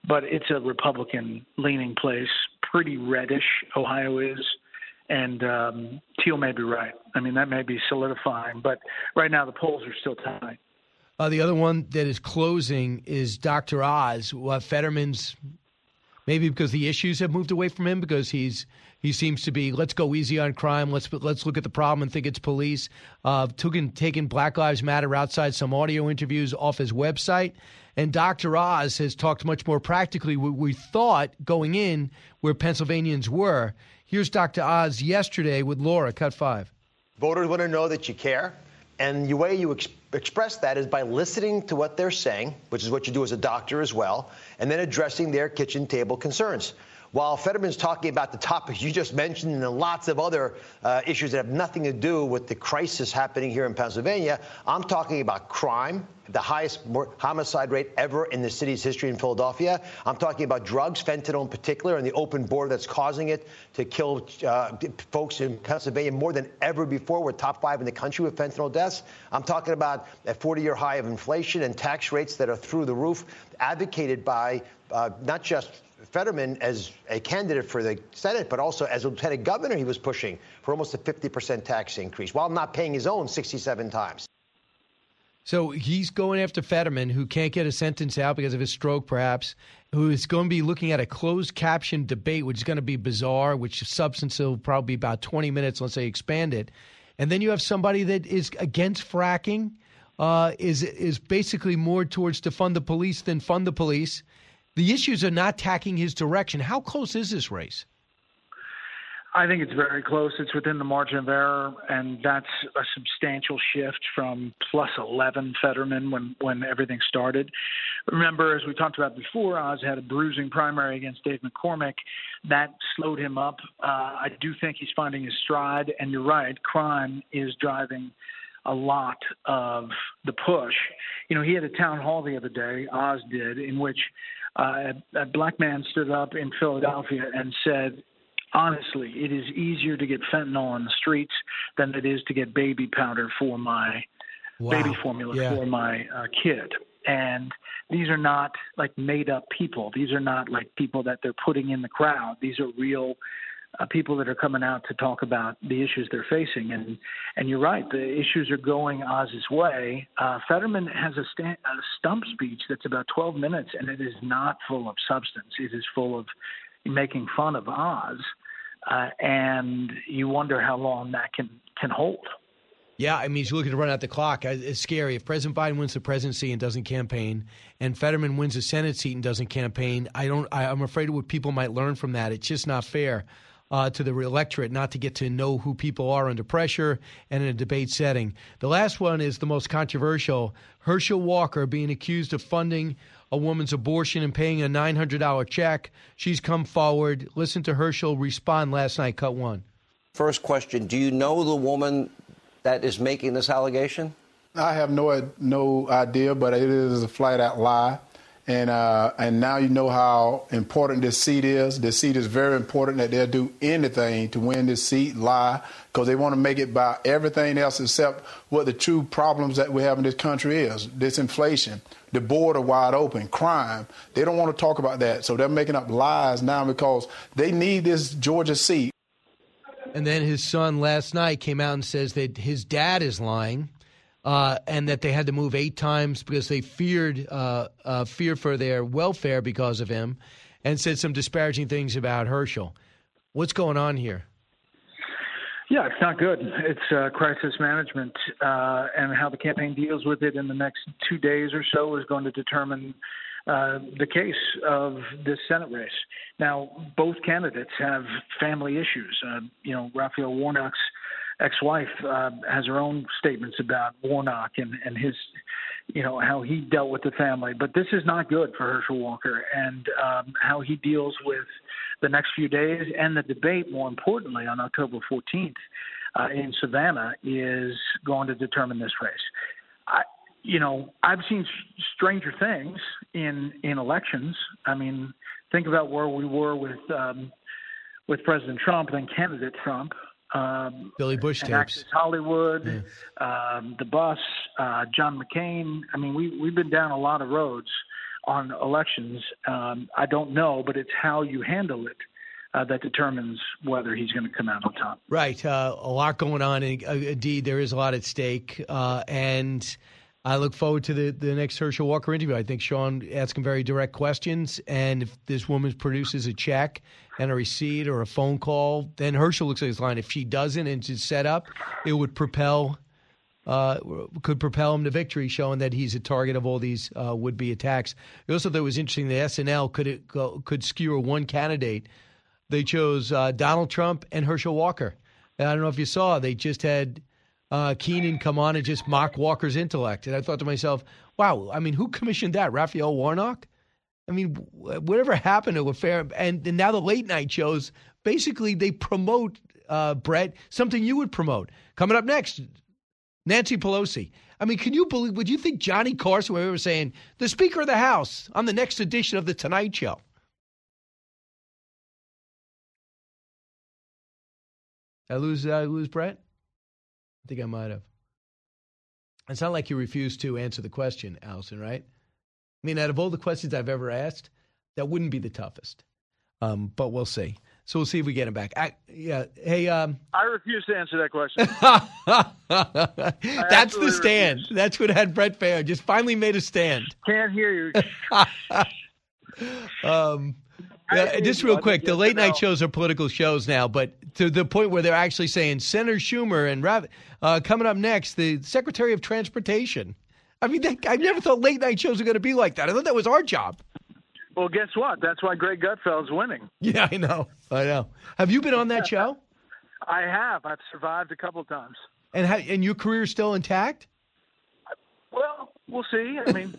but it's a Republican-leaning place, pretty reddish, Ohio is, and Thiel may be right. I mean, that may be solidifying, but right now the polls are still tight. The other one that is closing is Dr. Oz. Fetterman's, maybe because the issues have moved away from him, because he seems to be, let's go easy on crime, let's look at the problem and think it's police. Taking Black Lives Matter outside some audio interviews off his website. And Dr. Oz has talked much more practically what we thought going in where Pennsylvanians were. Here's Dr. Oz yesterday with Laura, Cut 5. Voters want to know that you care, and the way you express that is by listening to what they're saying, which is what you do as a doctor as well, and then addressing their kitchen table concerns. While Fetterman's talking about the topics you just mentioned and lots of other issues that have nothing to do with the crisis happening here in Pennsylvania, I'm talking about crime, the highest homicide rate ever in the city's history in Philadelphia. I'm talking about drugs, fentanyl in particular, and the open border that's causing it to kill folks in Pennsylvania more than ever before. We're top 5 in the country with fentanyl deaths. I'm talking about a 40-year high of inflation and tax rates that are through the roof, advocated by not just Fetterman as a candidate for the Senate, but also as a lieutenant governor, he was pushing for almost a 50% tax increase while not paying his own 67 times. So he's going after Fetterman, who can't get a sentence out because of his stroke, perhaps, who is going to be looking at a closed caption debate, which is going to be bizarre, which substance will probably be about 20 minutes, unless they expand it. And then you have somebody that is against fracking, is basically more towards defund the police than fund the police. The issues are not tacking his direction. How close is this race? I think it's very close. It's within the margin of error, and that's a substantial shift from plus 11 Fetterman when everything started. Remember, as we talked about before, Oz had a bruising primary against Dave McCormick. That slowed him up. I do think he's finding his stride, and you're right, crime is driving a lot of the push. You know, he had a town hall the other day, Oz did, in which a black man stood up in Philadelphia and said, honestly, it is easier to get fentanyl on the streets than it is to get baby powder for my baby formula for my kid. And these are not like made up people. These are not like people that they're putting in the crowd. These are real people that are coming out to talk about the issues they're facing. And you're right, the issues are going Oz's way. Fetterman has a stump speech that's about 12 minutes, and it is not full of substance. It is full of making fun of Oz. And you wonder how long that can hold. Yeah, I mean, he's looking to run out the clock. It's scary. If President Biden wins the presidency and doesn't campaign, and Fetterman wins a Senate seat and doesn't campaign, I'm afraid of what people might learn from that. It's just not fair to the electorate not to get to know who people are under pressure and in a debate setting. The last one is the most controversial. Herschel Walker being accused of funding a woman's abortion and paying a $900 check. She's come forward. Listen to Herschel respond last night, Cut 1. First question, do you know the woman that is making this allegation? I have no idea, but it is a flat-out lie. And now you know how important this seat is. This seat is very important, that they'll do anything to win this seat, lie, because they want to make it about everything else except what the true problems that we have in this country is. This inflation, the border wide open, crime. They don't want to talk about that. So they're making up lies now because they need this Georgia seat. And then his son last night came out and says that his dad is lying. And that they had to move 8 times because they feared for their welfare because of him, and said some disparaging things about Herschel. What's going on here? Yeah, it's not good. It's crisis management, and how the campaign deals with it in the next 2 days or so is going to determine the case of this Senate race. Now, both candidates have family issues. Raphael Warnock's ex-wife has her own statements about Warnock and his, how he dealt with the family. But this is not good for Herschel Walker, and how he deals with the next few days and the debate, more importantly, on October 14th in Savannah is going to determine this race. I've seen stranger things in elections. I mean, think about where we were with President Trump, then candidate Trump. Billy Bush tapes. Access Hollywood, the bus, John McCain. I mean, we've been down a lot of roads on elections. I don't know, but it's how you handle it that determines whether he's going to come out on top. Right. A lot going on. Indeed, there is a lot at stake. And I look forward to the next Herschel Walker interview. I think Sean asked him very direct questions. And if this woman produces a check and a receipt or a phone call, then Herschel looks at his line. If she doesn't and it's set up, it would could propel him to victory, showing that he's a target of all these would-be attacks. I also thought it was interesting that SNL could skewer one candidate. They chose Donald Trump and Herschel Walker. And I don't know if you saw, they just had Keenan come on and just mock Walker's intellect. And I thought to myself, wow, I mean, who commissioned that? Raphael Warnock? I mean, whatever happened to Affair? And now the late night shows, basically they promote, Brett, something you would promote. Coming up next, Nancy Pelosi. I mean, can you believe, would you think Johnny Carson, we were saying, the Speaker of the House on the next edition of The Tonight Show? I lose Brett? I think I might have. It's not like you refused to answer the question, Allison, right? I mean, out of all the questions I've ever asked, that wouldn't be the toughest. But we'll see. So we'll see if we get him back. Hey, I refuse to answer that question. That's the stand. Refuse. That's what had Brett Baer just finally made a stand. Can't hear you. Just real quick, the late night shows are political shows now, but to the point where they're actually saying Senator Schumer and coming up next, the Secretary of Transportation. I mean, I never thought late night shows were going to be like that. I thought that was our job. Well, guess what? That's why Greg Gutfeld's winning. Yeah, I know. Have you been on that show? I have. I've survived a couple of times. And your career is still intact? Well, we'll see. I mean,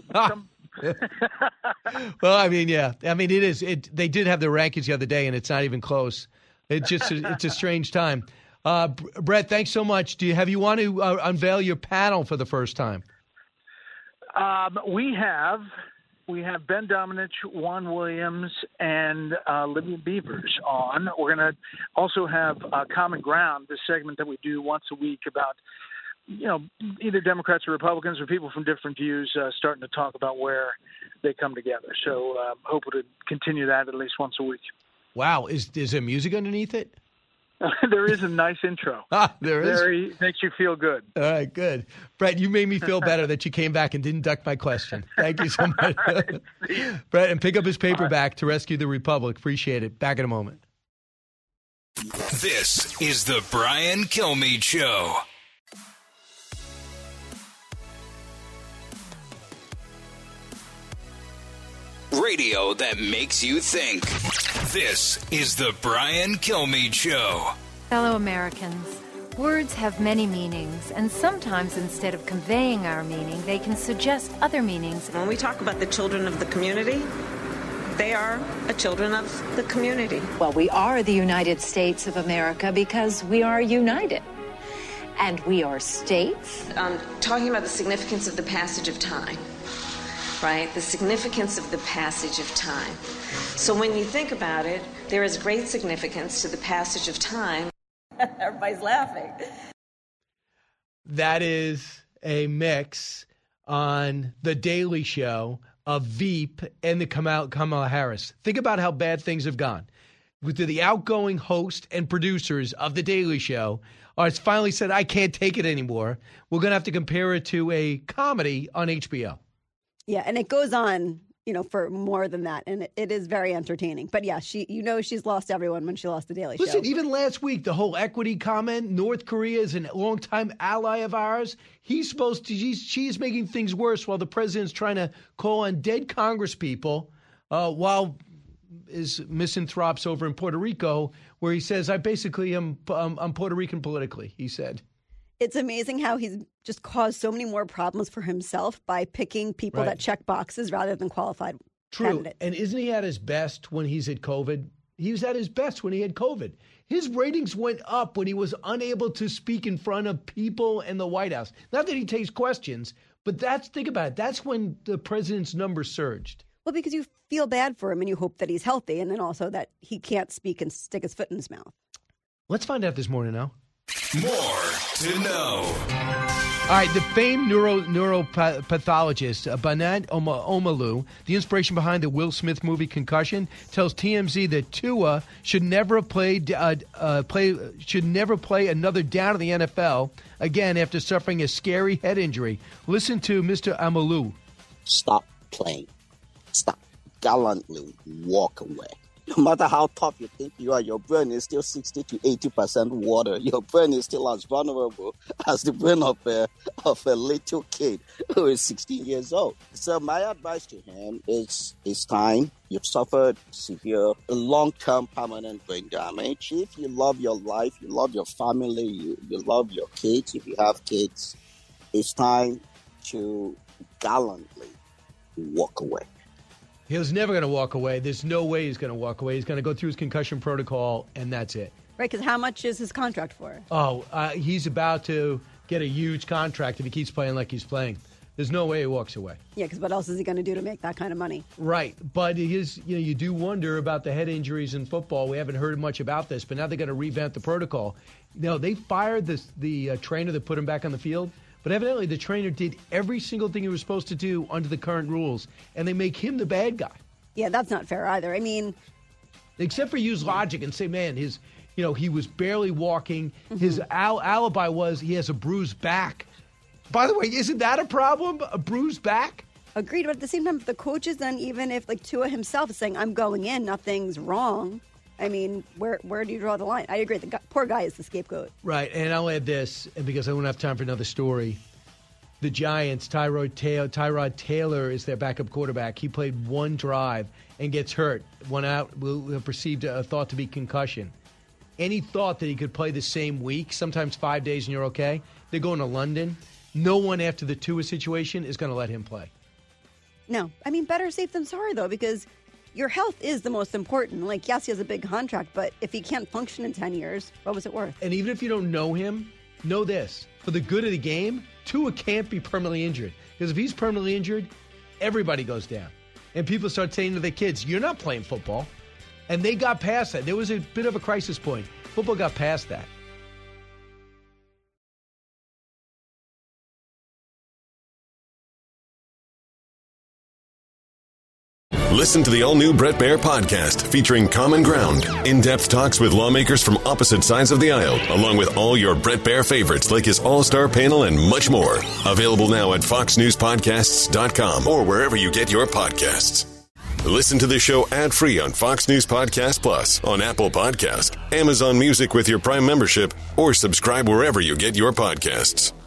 well, I mean, yeah. I mean, it is. They did have their rankings the other day, and it's not even close. It's a strange time. Brett, thanks so much. Do you want to unveil your panel for the first time? We have Ben Domenech, Juan Williams, and Libby Beavers on. We're going to also have Common Ground, this segment that we do once a week about, either Democrats or Republicans or people from different views starting to talk about where they come together. So hope to continue that at least once a week. Wow. Is there music underneath it? There is a nice intro. There is? Makes you feel good. All right, good. Brett, you made me feel better that you came back and didn't duck my question. Thank you so much. Right, Brett, and pick up his paperback to rescue the Republic. Appreciate it. Back in a moment. This is the Brian Kilmeade Show. Radio that makes you think. This is the Brian Kilmeade Show. Fellow Americans, words have many meanings, and sometimes instead of conveying our meaning, they can suggest other meanings. When we talk about the children of the community, they are children of the community. Well, we are the United States of America because we are united. And we are states. Talking about the significance of the passage of time. Right? The significance of the passage of time. So when you think about it, there is great significance to the passage of time. Everybody's laughing. That is a mix on The Daily Show of Veep and the Kamala Harris. Think about how bad things have gone. With the outgoing host and producers of The Daily Show it's finally said, I can't take it anymore. We're going to have to compare it to a comedy on HBO. Yeah, and it goes on, for more than that, and it is very entertaining. But yeah, she's lost everyone when she lost The Daily Show. Listen, even last week, the whole equity comment, North Korea is a longtime ally of ours. She's making things worse while the president's trying to call on dead congresspeople while is misanthropes over in Puerto Rico, where he says, I basically am I'm Puerto Rican politically, he said. It's amazing how he's just caused so many more problems for himself by picking people that check boxes rather than qualified candidates. And isn't he at his best when he's at COVID? He was at his best when he had COVID. His ratings went up when he was unable to speak in front of people in the White House. Not that he takes questions, but think about it. That's when the president's numbers surged. Well, because you feel bad for him and you hope that he's healthy, and then also that he can't speak and stick his foot in his mouth. Let's find out this morning now. More to know. All right, the famed neuropathologist Banat Omalu, the inspiration behind the Will Smith movie Concussion, tells TMZ that Tua should never play another down in the NFL again after suffering a scary head injury. Listen to Mr. Omalu. Stop playing. Stop. Gallantly walk away. No matter how tough you think you are, your brain is still 60 to 80% water. Your brain is still as vulnerable as the brain of a little kid who is 16 years old. So my advice to him is it's time. You've suffered severe, long-term permanent brain damage. If you love your life, you love your family, you love your kids, if you have kids, it's time to gallantly walk away. He was never going to walk away. There's no way he's going to walk away. He's going to go through his concussion protocol, and that's it. Right, because how much is his contract for? He's about to get a huge contract if he keeps playing like he's playing. There's no way he walks away. Yeah, because what else is he going to do to make that kind of money? Right, but you do wonder about the head injuries in football. We haven't heard much about this, but now they're going to revamp the protocol. They fired the trainer that put him back on the field. But evidently, the trainer did every single thing he was supposed to do under the current rules, and they make him the bad guy. Yeah, that's not fair either. I mean, except for use logic and say, man, he was barely walking. Mm-hmm. His alibi was he has a bruised back. By the way, isn't that a problem? A bruised back? Agreed, but at the same time, if the coaches then, even if Tua himself is saying, I'm going in, nothing's wrong. I mean, where do you draw the line? I agree. The poor guy is the scapegoat. Right, and I'll add this, and because I won't have time for another story. The Giants, Tyrod Taylor is their backup quarterback. He played one drive and gets hurt. One out, perceived a thought to be concussion. Any thought that he could play the same week, sometimes 5 days and you're okay, they're going to London. No one after the Tua situation is going to let him play. No. I mean, better safe than sorry, though, because your health is the most important. Yes, he has a big contract, but if he can't function in 10 years, what was it worth? And even if you don't know him, know this. For the good of the game, Tua can't be permanently injured. Because if he's permanently injured, everybody goes down. And people start saying to their kids, you're not playing football. And they got past that. There was a bit of a crisis point. Football got past that. Listen to the all-new Bret Baier podcast featuring Common Ground, in-depth talks with lawmakers from opposite sides of the aisle, along with all your Bret Baier favorites like his all-star panel and much more. Available now at foxnewspodcasts.com or wherever you get your podcasts. Listen to the show ad-free on Fox News Podcast Plus, on Apple Podcast, Amazon Music with your Prime membership, or subscribe wherever you get your podcasts.